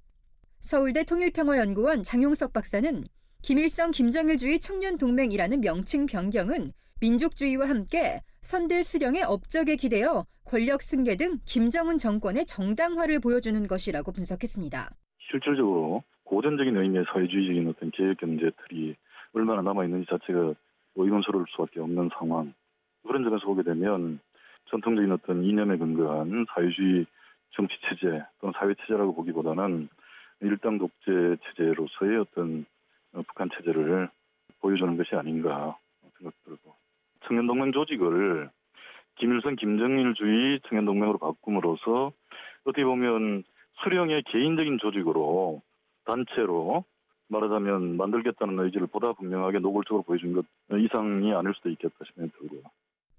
서울대 통일평화연구원 장용석 박사는 김일성 김정일주의 청년동맹이라는 명칭 변경은 민족주의와 함께 선대 수령의 업적에 기대어 권력 승계 등 김정은 정권의 정당화를 보여주는 것이라고 분석했습니다. 실질적으로 고전적인 의미의 사회주의적인 어떤 계획경제 틀이 얼마나 남아있는지 자체가 의문스러울 수밖에 없는 상황. 그런 점에서 보게 되면 전통적인 어떤 이념에 근거한 사회주의 정치체제 또는 사회체제라고 보기보다는 일당 독재 체제로서의 어떤 북한 체제를 보여주는 것이 아닌가 생각 들고, 청년동맹 조직을 김일성 김정일주의 청년동맹으로 바꿈으로써 어떻게 보면 수령의 개인적인 조직으로 단체로 말하자면 만들겠다는 의지를 보다 분명하게 노골적으로 보여준 것 이상이 아닐 수도 있겠다 싶은 생각이 들고요.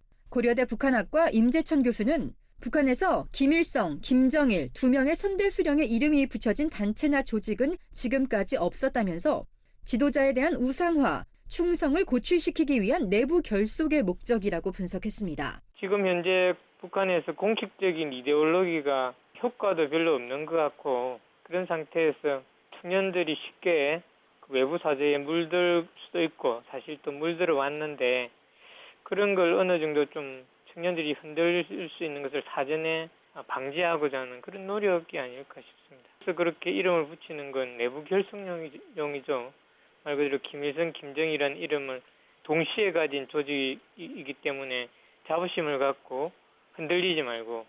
고려대 북한학과 임재천 교수는 북한에서 김일성, 김정일 두 명의 선대 수령의 이름이 붙여진 단체나 조직은 지금까지 없었다면서 지도자에 대한 우상화, 충성을 고취시키기 위한 내부 결속의 목적이라고 분석했습니다. 지금 현재 북한에서 공식적인 이데올로기가 효과도 별로 없는 것 같고, 그런 상태에서 청년들이 쉽게 외부 사제에 물들 수도 있고 사실 또 물들어 왔는데, 그런 걸 어느 정도 좀 청년들이 흔들릴 수 있는 것을 사전에 방지하고자 하는 그런 노력이 아닐까 싶습니다. 그래서 그렇게 이름을 붙이는 건 내부 결속용이죠. 말 그대로 김일성, 김정일이라는 이름을 동시에 가진 조직이기 때문에 자부심을 갖고 흔들리지 말고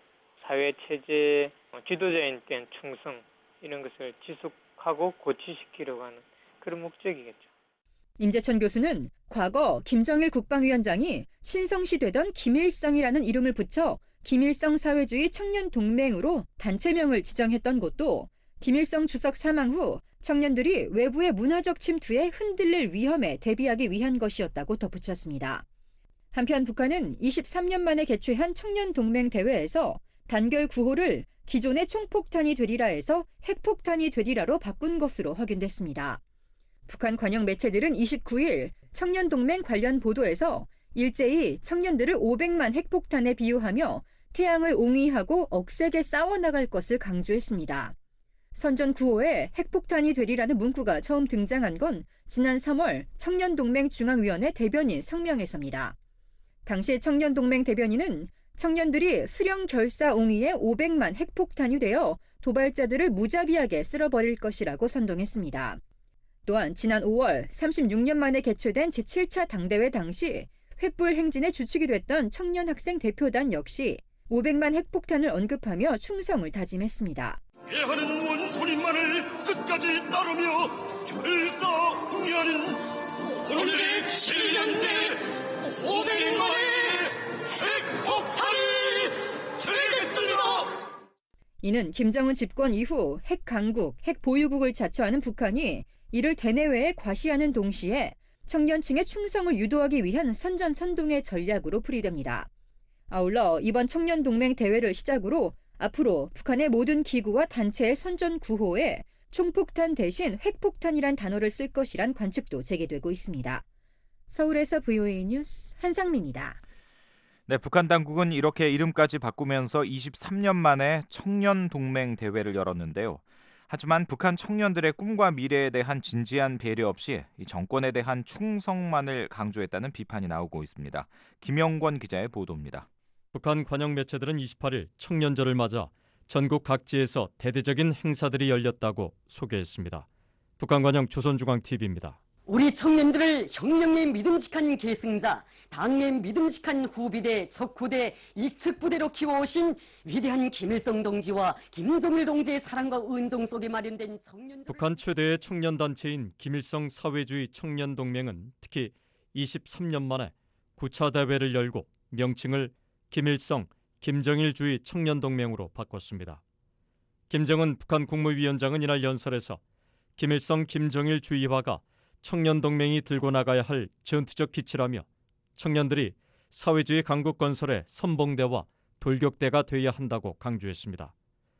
사회체제, 지도자인 땐 충성 이런 것을 지속하고 고취시키려고 하는 그런 목적이겠죠. 임재천 교수는 과거 김정일 국방위원장이 신성시 되던 김일성이라는 이름을 붙여 김일성 사회주의 청년동맹으로 단체명을 지정했던 것도 김일성 주석 사망 후 청년들이 외부의 문화적 침투에 흔들릴 위험에 대비하기 위한 것이었다고 덧붙였습니다. 한편 북한은 이십삼 년 만에 개최한 청년동맹 대회에서 단결 구호를 기존의 총폭탄이 되리라에서 핵폭탄이 되리라로 바꾼 것으로 확인됐습니다. 북한 관영 매체들은 이십구 일 청년동맹 관련 보도에서 일제히 청년들을 오백만 핵폭탄에 비유하며 태양을 옹위하고 억세게 싸워나갈 것을 강조했습니다. 선전 구호에 핵폭탄이 되리라는 문구가 처음 등장한 건 지난 삼월 청년동맹 중앙위원회 대변인 성명에서입니다. 당시 청년동맹 대변인은 청년들이 수령 결사 옹이에 오백만 핵폭탄이 되어 도발자들을 무자비하게 쓸어버릴 것이라고 선동했습니다. 또한 지난 오월 삼십육 년 만에 개최된 제칠 차 당대회 당시 횃불 행진의 주축이 됐던 청년학생 대표단 역시 오백만 핵폭탄을 언급하며 충성을 다짐했습니다. 예하는 원수님만을 끝까지 따르며 결사하는 오늘의 칠 년대 오백만의 핵폭탄이 되겠습니다. 이는 김정은 집권 이후 핵 강국, 핵 보유국을 자처하는 북한이 이를 대내외에 과시하는 동시에 청년층의 충성을 유도하기 위한 선전선동의 전략으로 풀이됩니다. 아울러 이번 청년동맹 대회를 시작으로 앞으로 북한의 모든 기구와 단체의 선전 구호에 총폭탄 대신 핵폭탄이란 단어를 쓸 것이란 관측도 제기되고 있습니다. 서울에서 브이오에이 뉴스 한상미입니다. 네, 북한 당국은 이렇게 이름까지 바꾸면서 이십삼 년 만에 청년동맹 대회를 열었는데요. 하지만 북한 청년들의 꿈과 미래에 대한 진지한 배려 없이 이 정권에 대한 충성만을 강조했다는 비판이 나오고 있습니다. 김영권 기자의 보도입니다. 북한 관영 매체들은 이십팔 일 청년절을 맞아 전국 각지에서 대대적인 행사들이 열렸다고 소개했습니다. 북한 관영 조선중앙티비입니다. 우리 청년들을 혁명의 믿음직한 계승자, 당의 믿음직한 후비대, 적후대, 익측부대로 키워오신 위대한 김일성 동지와 김정일 동지의 사랑과 은정 속에 마련된 청년절. 북한 최대의 청년단체인 김일성 사회주의 청년동맹은 특히 이십삼 년 만에 구 차 대회를 열고 명칭을 김일성, 김정일주의 청년동맹으로 바꿨습니다. 김정은 북한 국무위원장은 이날 연설에서 김일성, 김정일주의화가 청년동맹이 들고 나가야 할 전투적 기치라며 청년들이 사회주의 강국 건설의 선봉대와 돌격대가 되어야 한다고 강조했습니다.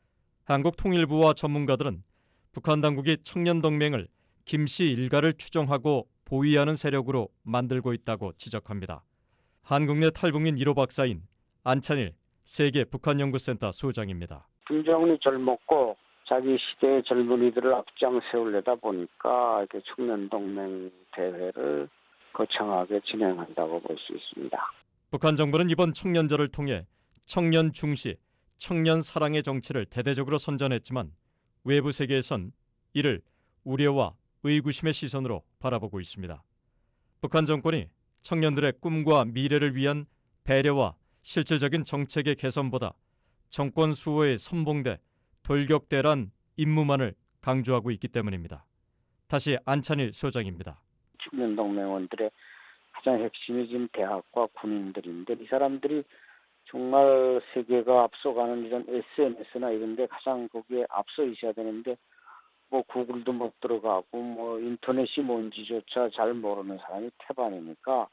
한국통일부와 전문가들은 북한 당국이 청년동맹을 김씨 일가를 추종하고 보위하는 세력으로 만들고 있다고 지적합니다. 한국내 탈북민 일 호 박사인 안찬일 세계 북한연구센터 소장입니다. 김정은이 젊었고 자기 시대의 젊은이들을 앞장 세우려다 보니까 이렇게 청년동맹 대회를 거창하게 진행한다고 볼 수 있습니다. 북한 정부는 이번 청년절을 통해 청년 중시, 청년 사랑의 정치를 대대적으로 선전했지만 외부 세계에선 이를 우려와 의구심의 시선으로 바라보고 있습니다. 북한 정권이 청년들의 꿈과 미래를 위한 배려와 실질적인 정책의 개선보다 정권 수호의 선봉대, 돌격대란 임무만을 강조하고 있기 때문입니다. 다시 안찬일 소장입니다. 청년동맹원들의 가장 핵심이 지금 대학과 군인들인데 이 사람들이 정말 세계가 앞서가는 이런 에스엔에스나 이런 데 가장 거기에 앞서 있어야 되는데 뭐 구글도 못 들어가고 뭐 인터넷이 뭔지조차 잘 모르는 사람이 태반이니까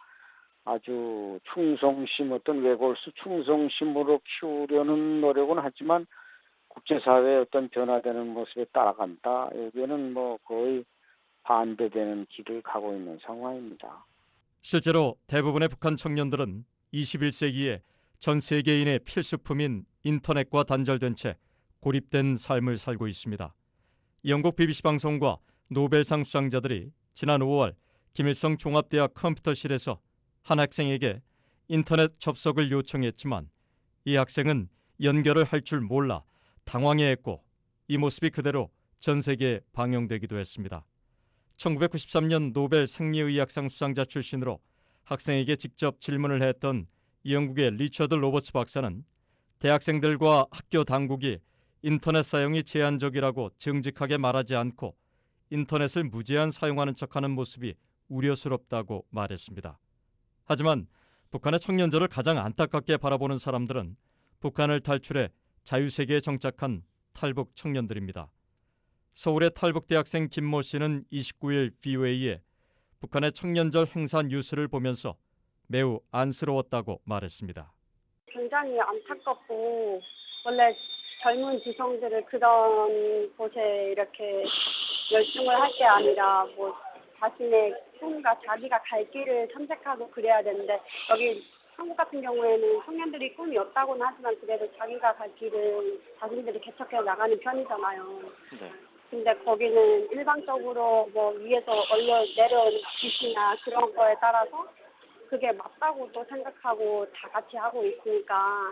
아주 충성심, 어떤 외골수 충성심으로 키우려는 노력은 하지만 국제사회의 어떤 변화되는 모습에 따라간다. 여기에는 뭐 거의 반대되는 길을 가고 있는 상황입니다. 실제로 대부분의 북한 청년들은 이십일 세기에 전 세계인의 필수품인 인터넷과 단절된 채 고립된 삶을 살고 있습니다. 영국 비비씨 방송과 노벨상 수상자들이 지난 오월 김일성 종합대학 컴퓨터실에서 한 학생에게 인터넷 접속을 요청했지만 이 학생은 연결을 할 줄 몰라 당황해했고 이 모습이 그대로 전 세계에 방영되기도 했습니다. 천구백구십삼 년 노벨 생리의학상 수상자 출신으로 학생에게 직접 질문을 했던 영국의 리처드 로버츠 박사는 대학생들과 학교 당국이 인터넷 사용이 제한적이라고 정직하게 말하지 않고 인터넷을 무제한 사용하는 척하는 모습이 우려스럽다고 말했습니다. 하지만 북한의 청년절을 가장 안타깝게 바라보는 사람들은 북한을 탈출해 자유세계에 정착한 탈북 청년들입니다. 서울의 탈북 대학생 김모 씨는 이십구 일 브이오에이에 북한의 청년절 행사 뉴스를 보면서 매우 안쓰러웠다고 말했습니다. 굉장히 안타깝고 원래 젊은 지성들을 그런 곳에 이렇게 열중을 할 게 아니라 뭐 자신의 꿈과 자기가 갈 길을 탐색하고 그래야 되는데 여기 한국 같은 경우에는 청년들이 꿈이 없다고는 하지만 그래도 자기가 갈 길은 자신들이 개척해 나가는 편이잖아요. 네. 근데 거기는 일방적으로 뭐 위에서 얼려 내려온 지시나 그런 거에 따라서 그게 맞다고 또 생각하고 다 같이 하고 있으니까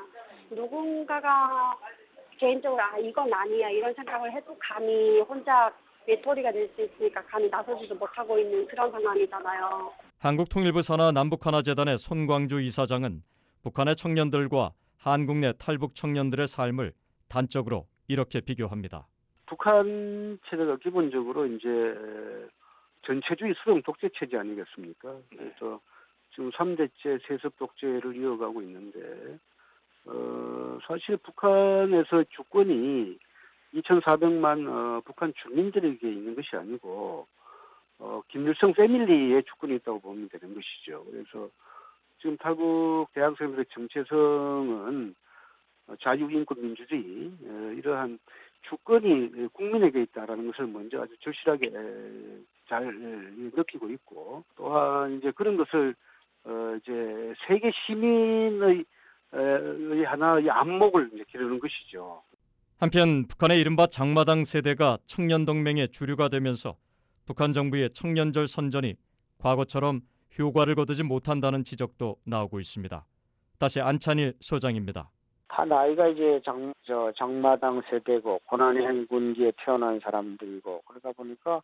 누군가가 개인적으로 아 이건 아니야 이런 생각을 해도 감히 혼자 외톨이가 될 수 있으니까 감히 나서지도 못하고 있는 그런 상황이잖아요. 한국통일부 산하 남북하나재단의 손광주 이사장은 북한의 청년들과 한국 내 탈북 청년들의 삶을 단적으로 이렇게 비교합니다. 북한 체제가 기본적으로 이제 전체주의 수령 독재 체제 아니겠습니까? 그래서 지금 삼 대째 세습 독재를 이어가고 있는데 어, 사실 북한에서 주권이 이천사백만 어, 북한 주민들에게 있는 것이 아니고 어, 김일성 패밀리의 주권이 있다고 보면 되는 것이죠. 그래서 지금 탈북 대학생들의 정체성은 자유인권 민주주의 어, 이러한 주권이 국민에게 있다라는 것을 먼저 아주 절실하게 잘 느끼고 있고 또한 이제 그런 것을 어, 이제 세계 시민의 의 하나의 안목을 이제 기르는 것이죠. 한편 북한의 이른바 장마당 세대가 청년동맹의 주류가 되면서 북한 정부의 청년절 선전이 과거처럼 효과를 거두지 못한다는 지적도 나오고 있습니다. 다시 안찬일 소장입니다. 다 나이가 이제 장, 저 장마당 세대고 고난의 행군기에 태어난 사람들이고 그러다 보니까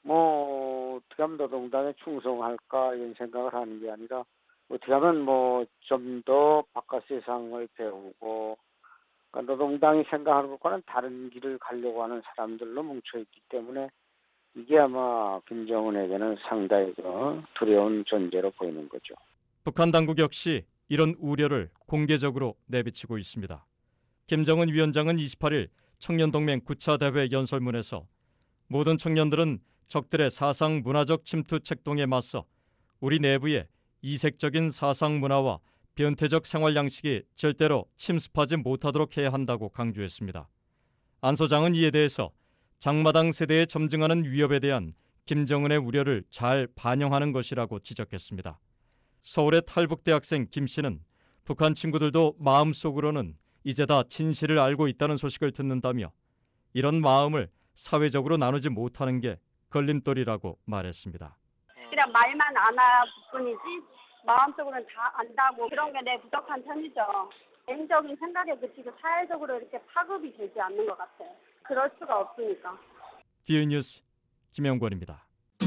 뭐 어떻게 하면 노동당에 충성할까 이런 생각을 하는 게 아니라 어떻게 하면 뭐 좀 더 바깥 세상을 배우고 그러니까 노동당이 생각하는 것과는 다른 길을 가려고 하는 사람들로 뭉쳐있기 때문에 이게 아마 김정은에게는 상당히 두려운 존재로 보이는 거죠. 북한 당국 역시 이런 우려를 공개적으로 내비치고 있습니다. 김정은 위원장은 이십팔 일 청년동맹 구 차 대회 연설문에서 모든 청년들은 적들의 사상 문화적 침투 책동에 맞서 우리 내부에 이색적인 사상 문화와 변태적 생활 양식이 절대로 침습하지 못하도록 해야 한다고 강조했습니다. 안 소장은 이에 대해서 장마당 세대에 점증하는 위협에 대한 김정은의 우려를 잘 반영하는 것이라고 지적했습니다. 서울의 탈북 대학생 김 씨는 북한 친구들도 마음속으로는 이제 다 진실을 알고 있다는 소식을 듣는다며 이런 마음을 사회적으로 나누지 못하는 게 걸림돌이라고 말했습니다. 그냥 말만 안 할 뿐이지 마음속으로는 다 안다고 그런 게 내 부족한 편이죠. 개인적인 생각에 그치고 사회적으로 이렇게 파급이 되지 않는 것 같아요. 그럴 수가 없으니까. 디오 뉴스 김영권입니다.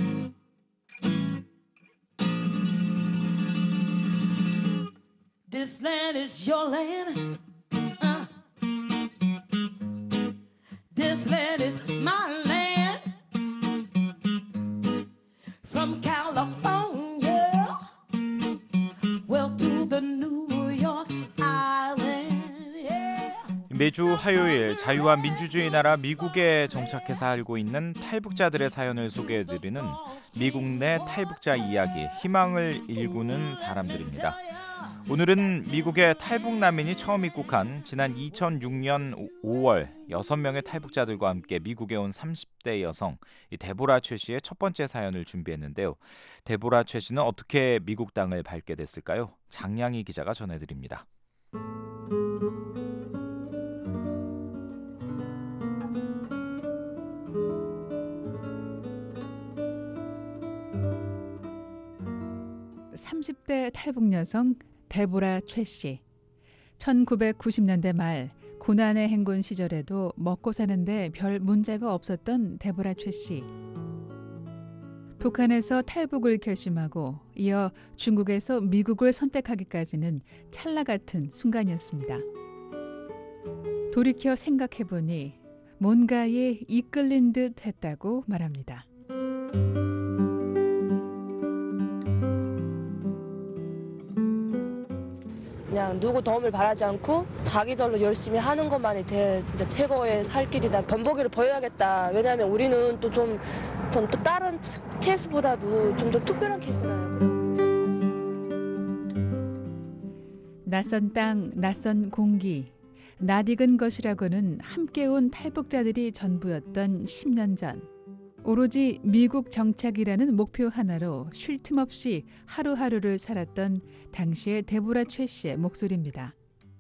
This land is your land. Uh. This land is my land. From California, well to the New York Island. Yeah. 매주 화요일 자유와 민주주의 나라 미국에 정착해 살고 있는 탈북자들의 사연을 소개해드리는 미국 내 탈북자 이야기, 희망을 일구는 사람들입니다. 오늘은 미국의 탈북 난민이 처음 입국한 지난 이천육 년 오월 여섯 명의 탈북자들과 함께 미국에 온 삼십 대 여성 데보라 최 씨의 첫 번째 사연을 준비했는데요. 데보라 최 씨는 어떻게 미국 땅을 밟게 됐을까요? 장량희 기자가 전해드립니다. 삼십 대 탈북 여성 데보라 최 씨. 천구백구십 년대 말 고난의 행군 시절에도 먹고 사는데 별 문제가 없었던 데보라 최 씨. 북한에서 탈북을 결심하고 이어 중국에서 미국을 선택하기까지는 찰나 같은 순간이었습니다. 돌이켜 생각해보니 뭔가에 이끌린 듯 했다고 말합니다. 그냥 누구 도움을 바라지 않고 자기절로 열심히 하는 것만이 제 진짜 최고의 살 길이다. 변보기를 보여야겠다. 왜냐하면 우리는 또 좀 전 또 다른 케이스보다도 좀 더 특별한 케이스나요. 낯선 땅, 낯선 공기, 낯익은 것이라고는 함께 온 탈북자들이 전부였던 십 년 전. 오로지 미국 정착이라는 목표 하나로 쉴 틈 없이 하루하루를 살았던 당시의 데보라 최 씨의 목소리입니다.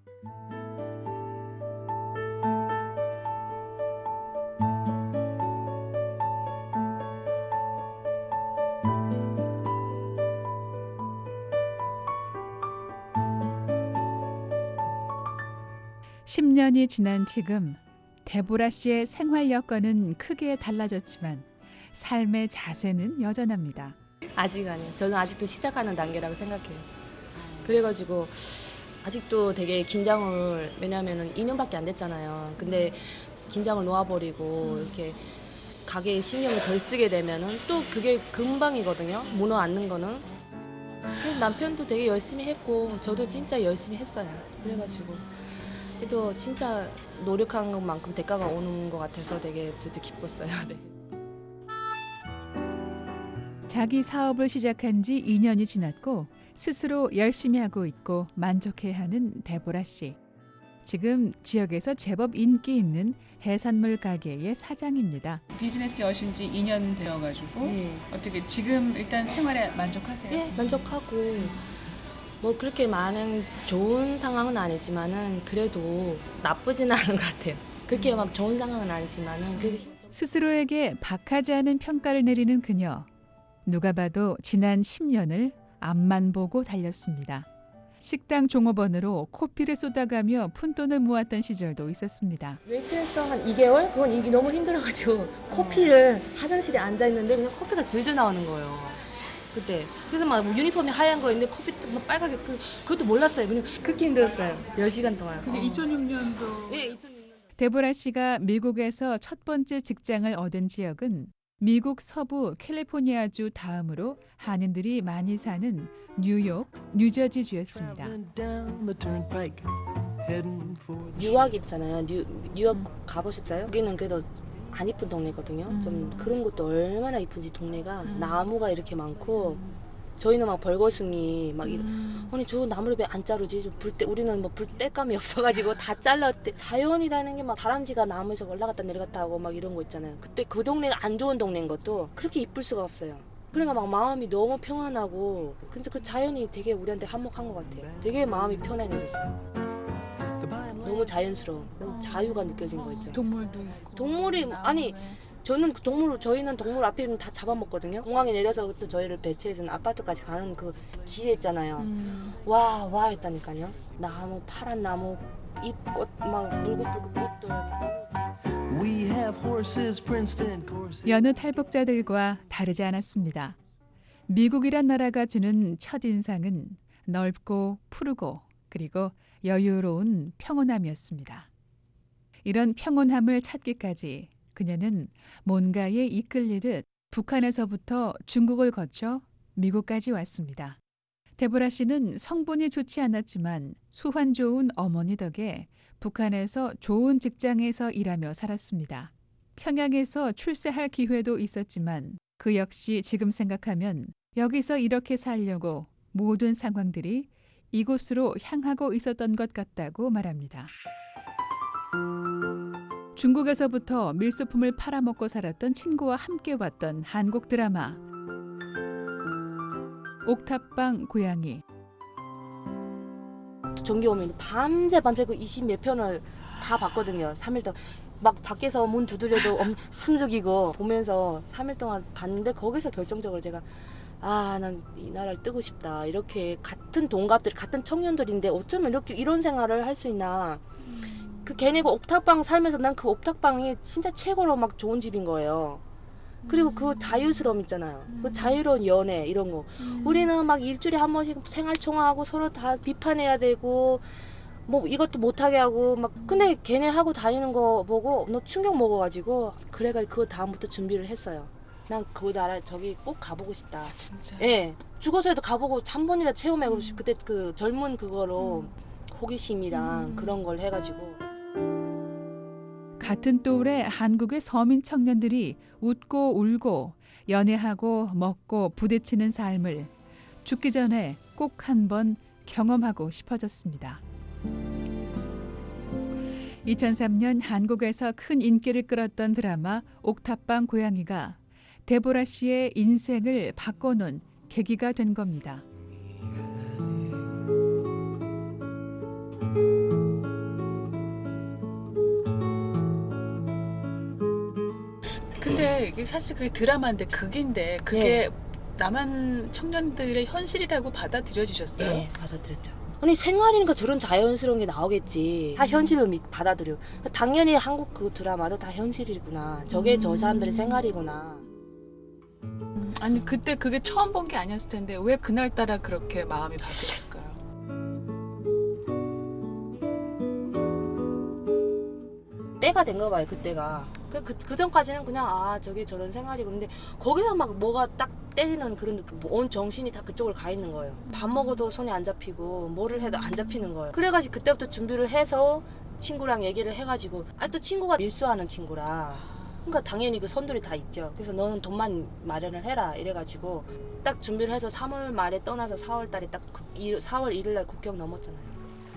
십 년이 지난 지금 데보라 씨의 생활 여건은 크게 달라졌지만 삶의 자세는 여전합니다. 아직 아니에요. 저는 아직도 시작하는 단계라고 생각해요. 그래가지고 아직도 되게 긴장을, 왜냐하면 이 년밖에 안 됐잖아요. 근데 긴장을 놓아버리고 이렇게 가게에 신경을 덜 쓰게 되면은 또 그게 금방이거든요. 무너 앉는 거는. 그래서 남편도 되게 열심히 했고 저도 진짜 열심히 했어요. 그래가지고 그래도 진짜 노력한 것만큼 대가가 오는 것 같아서 되게 되게 기뻤어요. 네. 자기 사업을 시작한 지 이 년이 지났고 스스로 열심히 하고 있고 만족해하는 데보라 씨. 지금 지역에서 제법 인기 있는 해산물 가게의 사장입니다. 비즈니스 여신 지 이 년 되어가지고 네. 어떻게 지금 일단 생활에 만족하세요? 네, 만족하고 뭐 그렇게 많은 좋은 상황은 아니지만은 그래도 나쁘진 않은 것 같아요. 그렇게 막 좋은 상황은 아니지만은 그래도 스스로에게 박하지 않은 평가를 내리는 그녀. 누가 봐도 지난 십 년을 앞만 보고 달렸습니다. 식당 종업원으로 코피를 쏟아가며 푼돈을 모았던 시절도 있었습니다. 웨이트레스 한 이 개월? 그건 이게 너무 힘들어가지고 코피를 화장실에 앉아있는데 그냥 커피가 줄줄 나오는 거예요. 그때. 그래서 막 유니폼이 하얀 거 있는데 커피 막 빨갛게, 그, 그것도 몰랐어요. 그냥 그렇게 힘들었어요. 열 시간 동안. 그게 어. 이천육 년도. 네, 이천육 년도. 데보라 씨가 미국에서 첫 번째 직장을 얻은 지역은 미국 서부 캘리포니아주 다음으로 한인들이 많이 사는 뉴욕, 뉴저지주였습니다. 뉴욕 있잖아요. 뉴, 뉴욕 가보셨어요? 여기는 그래도 안 이쁜 동네거든요. 음. 좀 그런 것도 얼마나 이쁜지 동네가 음. 나무가 이렇게 많고 저희는 막 벌거숭이 막 이런 음. 아니 저 나무를 왜 안 자르지? 불때 우리는 뭐 불 뗄감이 없어가지고 다 잘랐대. 자연이라는 게 막 다람쥐가 나무에서 올라갔다 내려갔다 하고 막 이런 거 있잖아요. 그때 그 동네가 안 좋은 동네인 것도 그렇게 이쁠 수가 없어요. 그러니까 막 마음이 너무 평안하고 근데 그 자연이 되게 우리한테 한몫한 것 같아요. 되게 마음이 편안해졌어요. 너무 자연스러워. 너무 자유가 느껴진 거 있죠. 동물도 있고. 동물이 아니 저는 그 동물 저희는 동물 앞에 다 잡아먹거든요. 공항에 내려서 또 저희를 배치해서 아파트까지 가는 그 길 있잖아요. 음. 와, 와 했다니까요. 나무 파란 나무 잎꽃 막 물고불고 꽃들. 여느 탈북자들과 다르지 않았습니다. 미국이란 나라가 주는 첫인상은 넓고 푸르고 그리고 여유로운 평온함이었습니다. 이런 평온함을 찾기까지 그녀는 뭔가에 이끌리듯 북한에서부터 중국을 거쳐 미국까지 왔습니다. 데보라 씨는 성분이 좋지 않았지만 수완 좋은 어머니 덕에 북한에서 좋은 직장에서 일하며 살았습니다. 평양에서 출세할 기회도 있었지만 그 역시 지금 생각하면 여기서 이렇게 살려고 모든 상황들이 이곳으로 향하고 있었던 것 같다고 말합니다. 중국에서부터 밀수품을 팔아먹고 살았던 친구와 함께 봤던 한국 드라마 옥탑방 고양이. 전기 오면 밤새 밤새 그 이십 몇 편을 다 봤거든요. 삼 일 동안 막 밖에서 문 두드려도 숨죽이고 보면서 삼 일 동안 봤는데 거기서 결정적으로 제가 아, 난 이 나라를 뜨고 싶다. 이렇게 같은 동갑들, 같은 청년들인데 어쩌면 이렇게 이런 생활을 할 수 있나. 음. 그 걔네가 옥탑방 살면서 난 그 옥탑방이 진짜 최고로 막 좋은 집인 거예요. 그리고 음. 그 자유스러움 있잖아요. 음. 그 자유로운 연애 이런 거. 음. 우리는 막 일주일에 한 번씩 생활총화하고 서로 다 비판해야 되고 뭐 이것도 못하게 하고 막 근데 걔네 하고 다니는 거 보고 너 충격 먹어가지고 그래가 그 다음부터 준비를 했어요. 난 그 나라 저기 꼭 가보고 싶다. 아, 진짜? 예. 죽어서라도 가보고 한 번이라 체험해보고 싶. 음. 그때 그 젊은 그거로 음. 호기심이랑 음. 그런 걸 해가지고. 같은 또래 한국의 서민 청년들이 웃고 울고 연애하고 먹고 부대찌는 삶을 죽기 전에 꼭 한번 경험하고 싶어졌습니다. 이천삼 년 한국에서 큰 인기를 끌었던 드라마 옥탑방 고양이가 데보라 씨의 인생을 바꿔놓은 계기가 된 겁니다. 근데 이게 사실 그게 드라마인데 극인데 그게 네. 남한 청년들의 현실이라고 받아들여 주셨어요? 네, 받아들였죠. 아니 생활이니까 저런 자연스러운 게 나오겠지. 다 현실로 믿- 받아들여. 당연히 한국 그 드라마도 다 현실이구나. 저게 저 사람들의 생활이구나. 아니 그때 그게 처음 본 게 아니었을 텐데 왜 그날따라 그렇게 마음이 바뀌었을까요? 때가 된 거 봐요, 그때가. 그, 그, 그 전까지는 그냥, 아, 저게 저런 생활이고. 근데 거기서 막 뭐가 딱 때리는 그런 느낌, 온 정신이 다 그쪽으로 가 있는 거예요. 밥 먹어도 손이 안 잡히고, 뭐를 해도 안 잡히는 거예요. 그래가지고 그때부터 준비를 해서 친구랑 얘기를 해가지고, 아니, 또 친구가 밀수하는 친구라. 그러니까 당연히 그 선들이 다 있죠. 그래서 너는 돈만 마련을 해라. 이래가지고, 딱 준비를 해서 삼월 말에 떠나서 사월 달에 딱, 국- 이- 사월 일일 날 국경 넘었잖아요.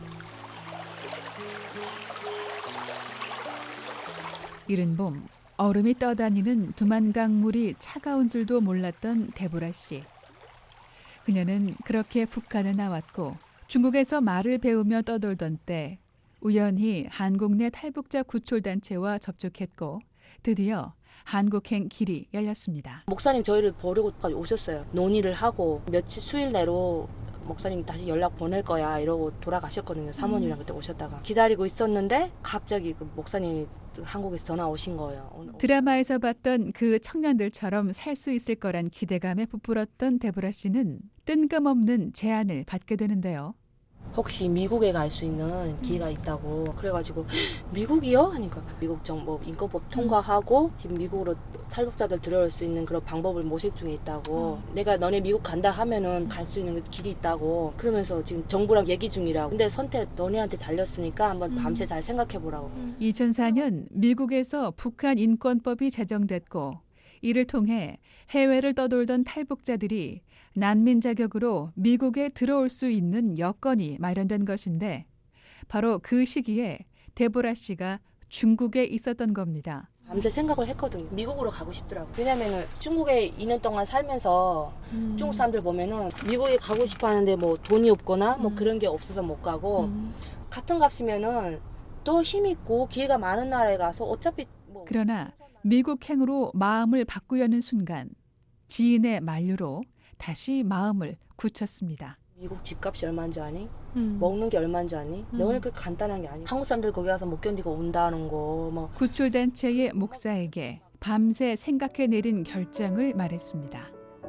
이른 봄 얼음이 떠다니는 두만강 물이 차가운 줄도 몰랐던 데보라 씨. 그녀는 그렇게 북한에 나왔고 중국에서 말을 배우며 떠돌던 때 우연히 한국 내 탈북자 구출단체와 접촉했고 드디어 한국행 길이 열렸습니다. 목사님 저희를 버리고까지 오셨어요. 논의를 하고 며칠 수일 내로 목사님 다시 연락 보낼 거야 이러고 돌아가셨거든요. 사모님이랑 그때 오셨다가 기다리고 있었는데 갑자기 그 목사님이 한국에서 전화 오신 거예요. 드라마에서 봤던 그 청년들처럼 살 수 있을 거란 기대감에 부풀었던 데보라 씨는 뜬금없는 제안을 받게 되는데요. 혹시 미국에 갈 수 있는 기회가 있다고 그래가지고 미국이요? 하니까 미국 정보 인권법 통과하고 지금 미국으로 탈북자들 들어올 수 있는 그런 방법을 모색 중에 있다고 음. 내가 너네 미국 간다 하면은 갈 수 있는 길이 있다고 그러면서 지금 정부랑 얘기 중이라고. 근데 선택 너네한테 잘렸으니까 한번 밤새 잘 생각해보라고. 음. 이천사 년 미국에서 북한 인권법이 제정됐고 이를 통해 해외를 떠돌던 탈북자들이 난민 자격으로 미국에 들어올 수 있는 여건이 마련된 것인데 바로 그 시기에 데보라 씨가 중국에 있었던 겁니다. 밤새 생각을 했거든요. 미국으로 가고 싶더라고요. 왜냐면은 중국에 이 년 동안 살면서 음. 중국 사람들 보면은 미국에 가고 싶어 하는데 뭐 돈이 없거나 뭐 음. 그런 게 없어서 못 가고 음. 같은 값이면은 더 힘있고 기회가 많은 나라에 가서 어차피 뭐 그러나 미국행으로 마음을 바꾸려는 순간 지인의 만류로 다시 마음을 굳혔습니다. 미국 집값이 얼마인 줄 아니? 음. 먹는 게 얼마인 줄 아니? 음. 너는 그렇게 간단한 게 아니야. 한국 사람들 거기 가서 못 견디고 온다는 거. 뭐. 구출단체의 목사에게 밤새 생각해 내린 결정을 말했습니다.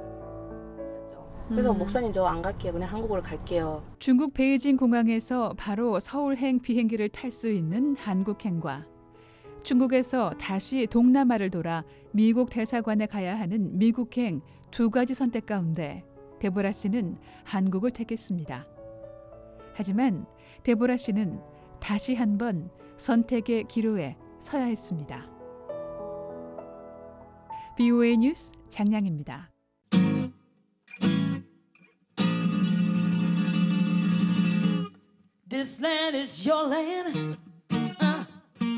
그래서 음. 목사님 저 안 갈게요. 그냥 한국으로 갈게요. 중국 베이징 공항에서 바로 서울행 비행기를 탈 수 있는 한국행과 중국에서 다시 동남아를 돌아 미국 대사관에 가야 하는 미국행 두 가지 선택 가운데 데보라 씨는 한국을 택했습니다. 하지만 데보라 씨는 다시 한번 선택의 기로에 서야 했습니다. 비오에이 뉴스 장량입니다. This land is your land. Uh.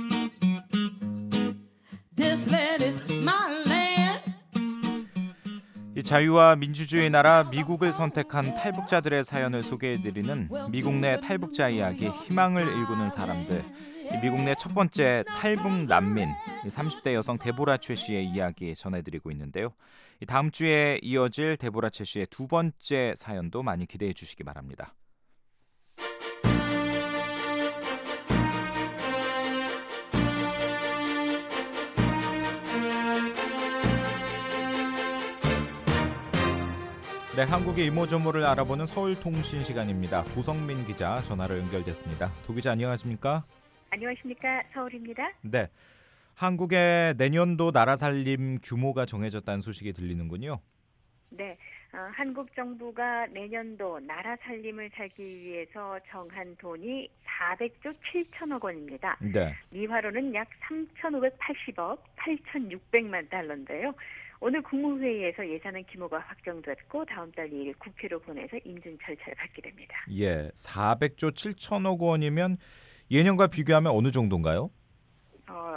This land is my land. 이 자유와 민주주의 나라 미국을 선택한 탈북자들의 사연을 소개해드리는 미국 내 탈북자 이야기, 희망을 일구는 사람들. 이 미국 내 첫 번째 탈북 난민 삼십 대 여성 데보라 최 씨의 이야기 전해드리고 있는데요. 다음 주에 이어질 데보라 최 씨의 두 번째 사연도 많이 기대해 주시기 바랍니다. 네, 한국의 이모저모를 알아보는 서울통신 시간입니다. 고성민 기자 전화로 연결됐습니다. 도 기자 안녕하십니까? 안녕하십니까? 서울입니다. 네, 한국의 내년도 나라 살림 규모가 정해졌다는 소식이 들리는군요. 네, 어, 한국 정부가 내년도 나라 살림을 살기 위해서 정한 돈이 사백조 칠천억 원입니다. 네. 미화로는 약 삼천오백팔십억 팔천육백만 달러인데요. 오늘 국무회의에서 예산안 규모가 확정됐고 다음 달 이 일 국회로 보내서 인준 절차를 받게 됩니다. 예, 사백조 칠천억 원이면 예년과 비교하면 어느 정도인가요? 어,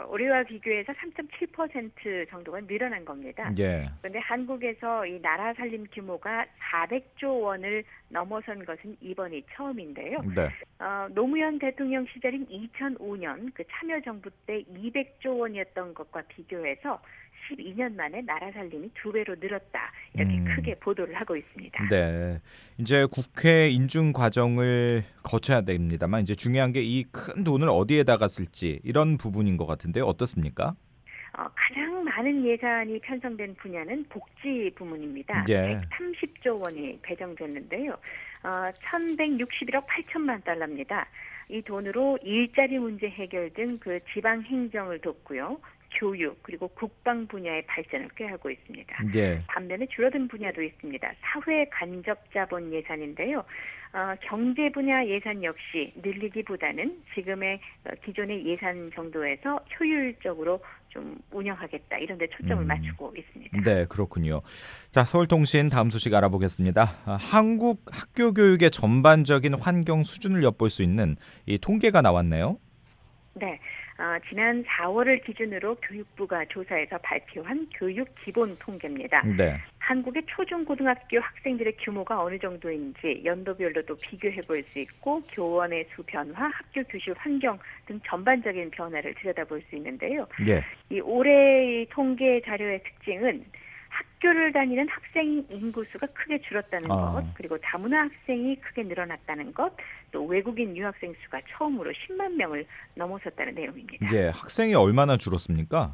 올해와 비교해서 삼 점 칠 퍼센트 정도가 늘어난 겁니다. 예. 그런데 한국에서 이 나라 살림 규모가 사백조 원을 넘어선 것은 이번이 처음인데요. 네. 어, 노무현 대통령 시절인 이천오 년 그 참여정부 때 이백조 원이었던 것과 비교해서 십이 년 만에 나라 살림이 두 배로 늘었다. 이렇게 음. 크게 보도를 하고 있습니다. 네. 이제 국회 인준 과정을 거쳐야 됩니다만 이제 중요한 게 이 큰 돈을 어디에다가 쓸지 이런 부분인 것 같은데요. 어떻습니까? 어, 가장 많은 예산이 편성된 분야는 복지 부문입니다. 예. 백삼십조 원이 배정됐는데요. 어, 천백육십일억 팔천만 달러입니다. 이 돈으로 일자리 문제 해결 등 그 지방 행정을 돕고요. 교육 그리고 국방 분야의 발전을 꾀하고 있습니다. 예. 반면에 줄어든 분야도 있습니다. 사회 간접 자본 예산인데요. 어, 경제 분야 예산 역시 늘리기보다는 지금의 어, 기존의 예산 정도에서 효율적으로 좀 운영하겠다 이런 데 초점을 음. 맞추고 있습니다. 네, 그렇군요. 자, 서울통신 다음 소식 알아보겠습니다. 아, 한국 학교 교육의 전반적인 환경 수준을 엿볼 수 있는 이 통계가 나왔네요. 네. 어, 지난 사월을 기준으로 교육부가 조사해서 발표한 교육 기본 통계입니다. 네. 한국의 초중고등학교 학생들의 규모가 어느 정도인지 연도별로 또 비교해 볼 수 있고 교원의 수 변화, 학교 교실 환경 등 전반적인 변화를 들여다볼 수 있는데요. 예. 이 올해의 통계 자료의 특징은 학교를 다니는 학생 인구수가 크게 줄었다는 아. 것, 그리고 다문화 학생이 크게 늘어났다는 것, 또 외국인 유학생 수가 처음으로 십만 명을 넘어섰다는 내용입니다. 예, 학생이 얼마나 줄었습니까?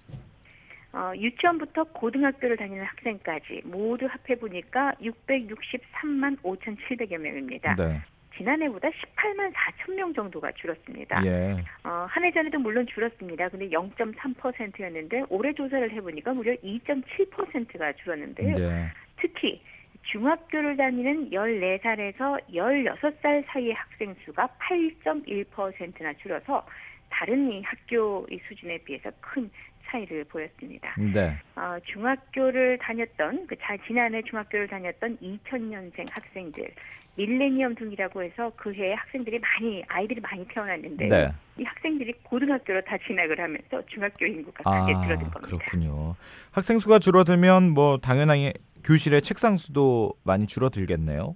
어, 유치원부터 고등학교를 다니는 학생까지 모두 합해보니까 육백육십삼만 오천칠백여 명입니다. 네. 지난해보다 십팔만 사천 명 정도가 줄었습니다. 예. 어, 한 해 전에도 물론 줄었습니다. 근데 영 점 삼 퍼센트였는데 올해 조사를 해보니까 무려 이 점 칠 퍼센트가 줄었는데요. 네. 특히 중학교를 다니는 열네 살에서 열여섯 살 사이의 학생 수가 팔 점 일 퍼센트나 줄어서 다른 이 학교 이 수준에 비해서 큰 차이를 보였습니다. 네. 어, 중학교를 다녔던 그 자, 지난해 중학교를 다녔던 이천 년생 학생들 밀레니엄 등이라고 해서 그 해에 학생들이 많이 아이들이 많이 태어났는데 네. 이 학생들이 고등학교로 다 진학을 하면서 중학교 인구가 아, 크게 줄어든 겁니다. 그렇군요. 학생 수가 줄어들면 뭐 당연히 교실의 책상 수도 많이 줄어들겠네요.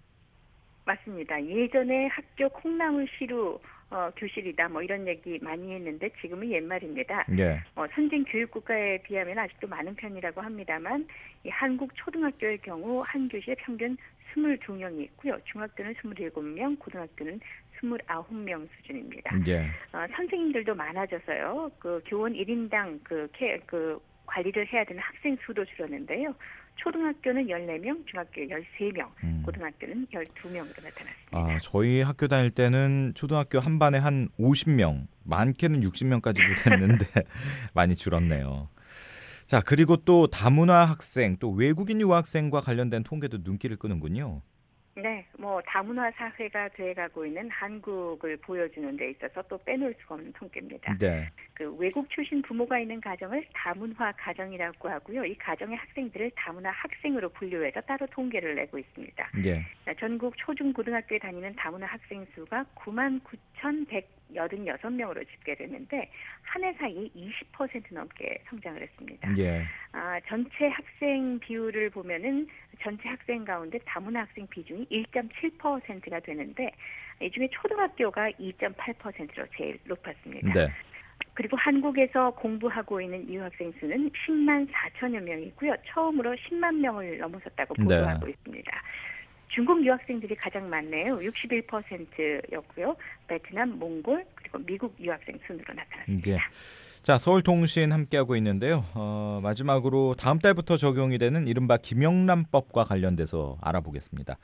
맞습니다. 예전에 학교 콩나물 시루 어, 교실이다 뭐 이런 얘기 많이 했는데 지금은 옛말입니다. 예. 어, 선진 교육 국가에 비하면 아직도 많은 편이라고 합니다만 이 한국 초등학교의 경우 한 교실에 평균 이십이 명이 있고요. 중학교는 이십칠 명, 고등학교는 이십구 명 수준입니다. 예. 어, 선생님들도 많아져서요. 그 교원 일 인당 그, 케, 그 관리를 해야 되는 학생 수도 줄었는데요. 초등학교는 열네 명, 중학교 열세 명, 음. 고등학교는 열두 명으로 나타났습니다. 아, 저희 학교 다닐 때는 초등학교 한 반에 한 오십 명, 많게는 육십 명까지도 됐는데 많이 줄었네요. 자, 그리고 또 다문화 학생, 또 외국인 유학생과 관련된 통계도 눈길을 끄는군요. 네, 뭐 다문화 사회가 돼가고 있는 한국을 보여주는 데 있어서 또 빼놓을 수가 없는 통계입니다. 네. 그 외국 출신 부모가 있는 가정을 다문화 가정이라고 하고요. 이 가정의 학생들을 다문화 학생으로 분류해서 따로 통계를 내고 있습니다. 예. 전국 초중 고등학교에 다니는 다문화 학생 수가 구만 구천백팔십육 명으로 집계됐는데 한 해 사이 이십 퍼센트 넘게 성장을 했습니다. 예. 아, 전체 학생 비율을 보면은 전체 학생 가운데 다문화 학생 비중이 일 점 칠 퍼센트가 되는데 이 중에 초등학교가 이 점 팔 퍼센트로 제일 높았습니다. 네. 그리고 한국에서 공부하고 있는 유학생 수는 십만 사천여 명이고요. 처음으로 십만 명을 넘어섰다고 보도하고 네. 있습니다. 중국 유학생들이 가장 많네요. 육십일 퍼센트였고요. 베트남, 몽골, 그리고 미국 유학생 순으로 나타났습니다. 예. 자, 서울통신 함께하고 있는데요. 어, 마지막으로 다음 달부터 적용이 되는 이른바 김영란법과 관련돼서 알아보겠습니다.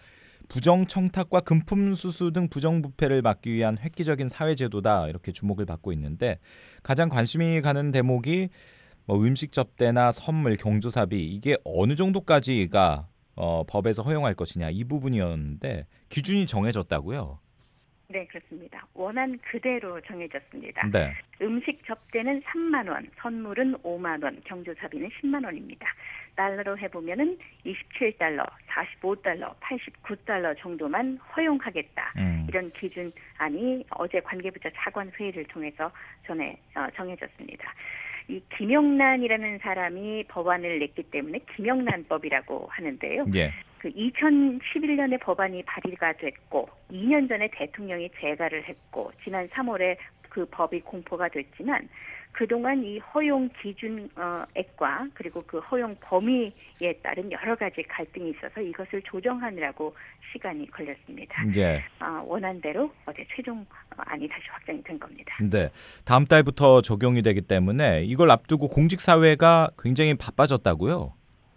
부정청탁과 금품수수 등 부정부패를 막기 위한 획기적인 사회제도다 이렇게 주목을 받고 있는데 가장 관심이 가는 대목이 뭐 음식 접대나 선물, 경조사비 이게 어느 정도까지가 어, 법에서 허용할 것이냐 이 부분이었는데 기준이 정해졌다고요? 네, 그렇습니다. 원안 그대로 정해졌습니다. 네. 음식 접대는 삼만 원, 선물은 오만 원, 경조사비는 십만 원입니다. 달러로 해보면은 이십칠 달러, 사십오 달러, 팔십구 달러 정도만 허용하겠다. 음. 이런 기준안이 어제 관계부처 차관 회의를 통해서 전에 어, 정해졌습니다. 이 김영란이라는 사람이 법안을 냈기 때문에 김영란법이라고 하는데요. 예. 그 이천십일 년에 법안이 발의가 됐고 이 년 전에 대통령이 재가를 했고 지난 삼월에 그 법이 공포가 됐지만 그동안 이 허용 기준액과 그리고 그 허용 범위에 따른 여러 가지 갈등이 있어서 이것을 조정하느라고 시간이 걸렸습니다. 예. 어, 원안대로 어제 최종 안이 다시 확정이 된 겁니다. 네. 다음 달부터 적용이 되기 때문에 이걸 앞두고 공직사회가 굉장히 바빠졌다고요?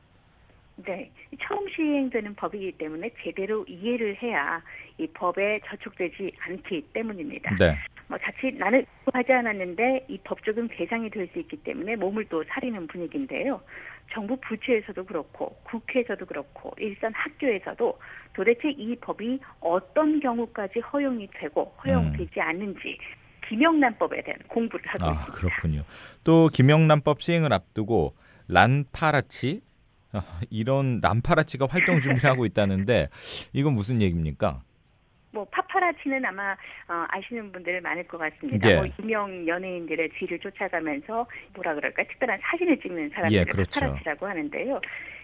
네. 처음 시행되는 법이기 때문에 제대로 이해를 해야 이 법에 저촉되지 않기 때문입니다. 네. 뭐 자칫 나는 하지 않았는데 이 법 적용 대상이 될 수 있기 때문에 몸을 또 사리는 분위기인데요. 정부 부처에서도 그렇고 국회에서도 그렇고 일선 학교에서도 도대체 이 법이 어떤 경우까지 허용이 되고 허용되지 않는지 김영란법에 대한 공부를 하고 아, 있습니다. 그렇군요. 또 김영란법 시행을 앞두고 란파라치 어, 이런 란파라치가 활동 준비를 하고 있다는데 이건 무슨 얘기입니까? 뭐 파파라치는 아마 어, 아시는 분들 많을 것 같습니다. 예. 뭐 유명 연예인들의 뒤를 쫓아가면서 뭐라 그럴까 특별한 사진을 찍는 사람들을 예, 그렇죠. 파파라치라고 하는데요.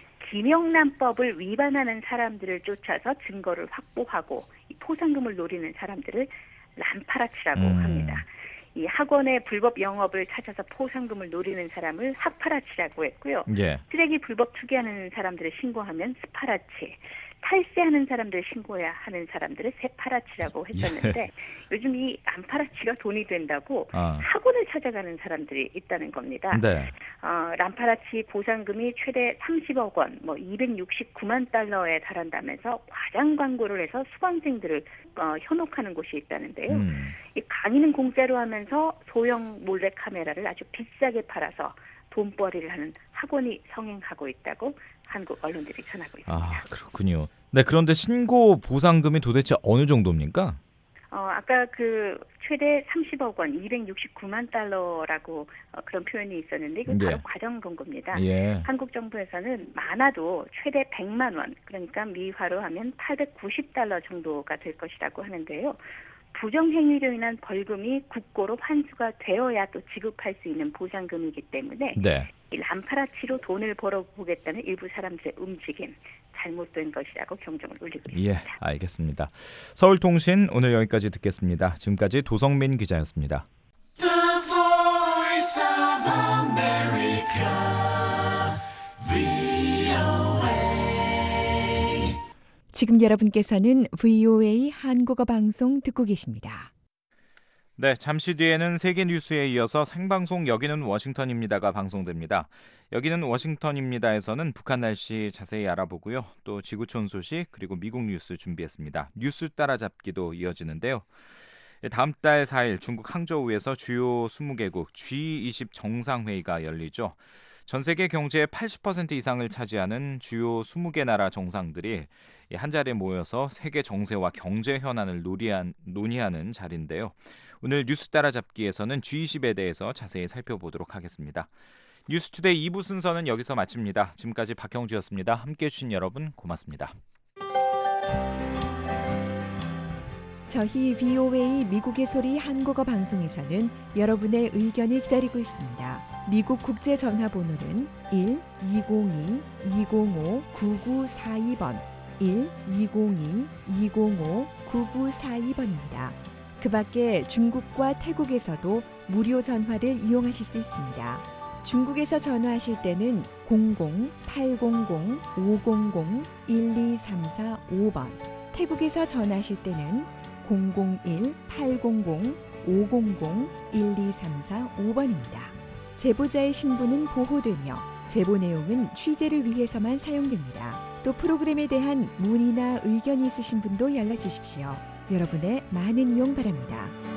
김영란법을 위반하는 사람들을 쫓아서 증거를 확보하고 이 포상금을 노리는 사람들을 란파라치라고 음. 합니다. 이 학원의 불법 영업을 찾아서 포상금을 노리는 사람을 학파라치라고 했고요. 예. 쓰레기 불법 투기하는 사람들을 신고하면 스파라치, 탈세하는 사람들을 신고해야 하는 사람들을 세파라치라고 했었는데 예. 요즘 이 란파라치가 돈이 된다고 아. 학원을 찾아가는 사람들이 있다는 겁니다. 네. 어, 란파라치 보상금이 최대 삼십억 원, 뭐 이백육십구만 달러에 달한다면서 과장 광고를 해서 수강생들을 어, 현혹하는 곳이 있다는데요. 음. 이 강의는 공짜로 하면서 소형 몰래 카메라를 아주 비싸게 팔아서 돈벌이를 하는 학원이 성행하고 있다고 한국 언론들이 전하고 있습니다. 아, 그렇군요. 네, 그런데 신고 보상금이 도대체 어느 정도입니까? 어, 아까 그 최대 삼십억 원, 이백육십구만 달러라고 어, 그런 표현이 있었는데 이건 바로 예. 과정 광고입니다. 예. 한국 정부에서는 많아도 최대 백만 원, 그러니까 미화로 하면 팔백구십 달러 정도가 될 것이라고 하는데요. 부정행위로 인한 벌금이 국고로 환수가 되어야 또 지급할 수 있는 보상금이기 때문에 네. 이 란파라치로 돈을 벌어보겠다는 일부 사람들의 움직임 잘못된 것이라고 경종을 울리고 있습니다. 예, 알겠습니다. 서울통신 오늘 여기까지 듣겠습니다. 지금까지 도성민 기자였습니다. The Voice of America, 브이오에이. 지금 여러분께서는 브이오에이 한국어 방송 듣고 계십니다. 네, 잠시 뒤에는 세계 뉴스에 이어서 생방송 여기는 워싱턴입니다가 방송됩니다. 여기는 워싱턴입니다에서는 북한 날씨 자세히 알아보고요. 또 지구촌 소식 그리고 미국 뉴스 준비했습니다. 뉴스 따라잡기도 이어지는데요. 다음 달 사 일 중국 항저우에서 주요 이십 개국 지 이십 정상회의가 열리죠. 전 세계 경제의 팔십 퍼센트 이상을 차지하는 주요 이십 개 나라 정상들이 한자리에 모여서 세계 정세와 경제 현안을 논의한, 논의하는 자리인데요. 오늘 뉴스 따라잡기에서는 지 이십에 대해서 자세히 살펴보도록 하겠습니다. 뉴스투데이 이 부 순서는 여기서 마칩니다. 지금까지 박형주였습니다. 함께해 주신 여러분 고맙습니다. 저희 브이오에이 미국의 소리 한국어 방송에서는 여러분의 의견을 기다리고 있습니다. 미국 국제 전화번호는 일 이공이 이공오 구구사이 번 일 이공이 이공오 구구사이 번입니다. 그 밖에 중국과 태국에서도 무료 전화를 이용하실 수 있습니다. 중국에서 전화하실 때는 공공 팔공공 오공공 일이삼사오 번, 태국에서 전화하실 때는 공공일 팔공공 오공공 일이삼사오 번입니다. 제보자의 신분은 보호되며 제보 내용은 취재를 위해서만 사용됩니다. 또 프로그램에 대한 문의나 의견이 있으신 분도 연락 주십시오. 여러분의 많은 이용 바랍니다.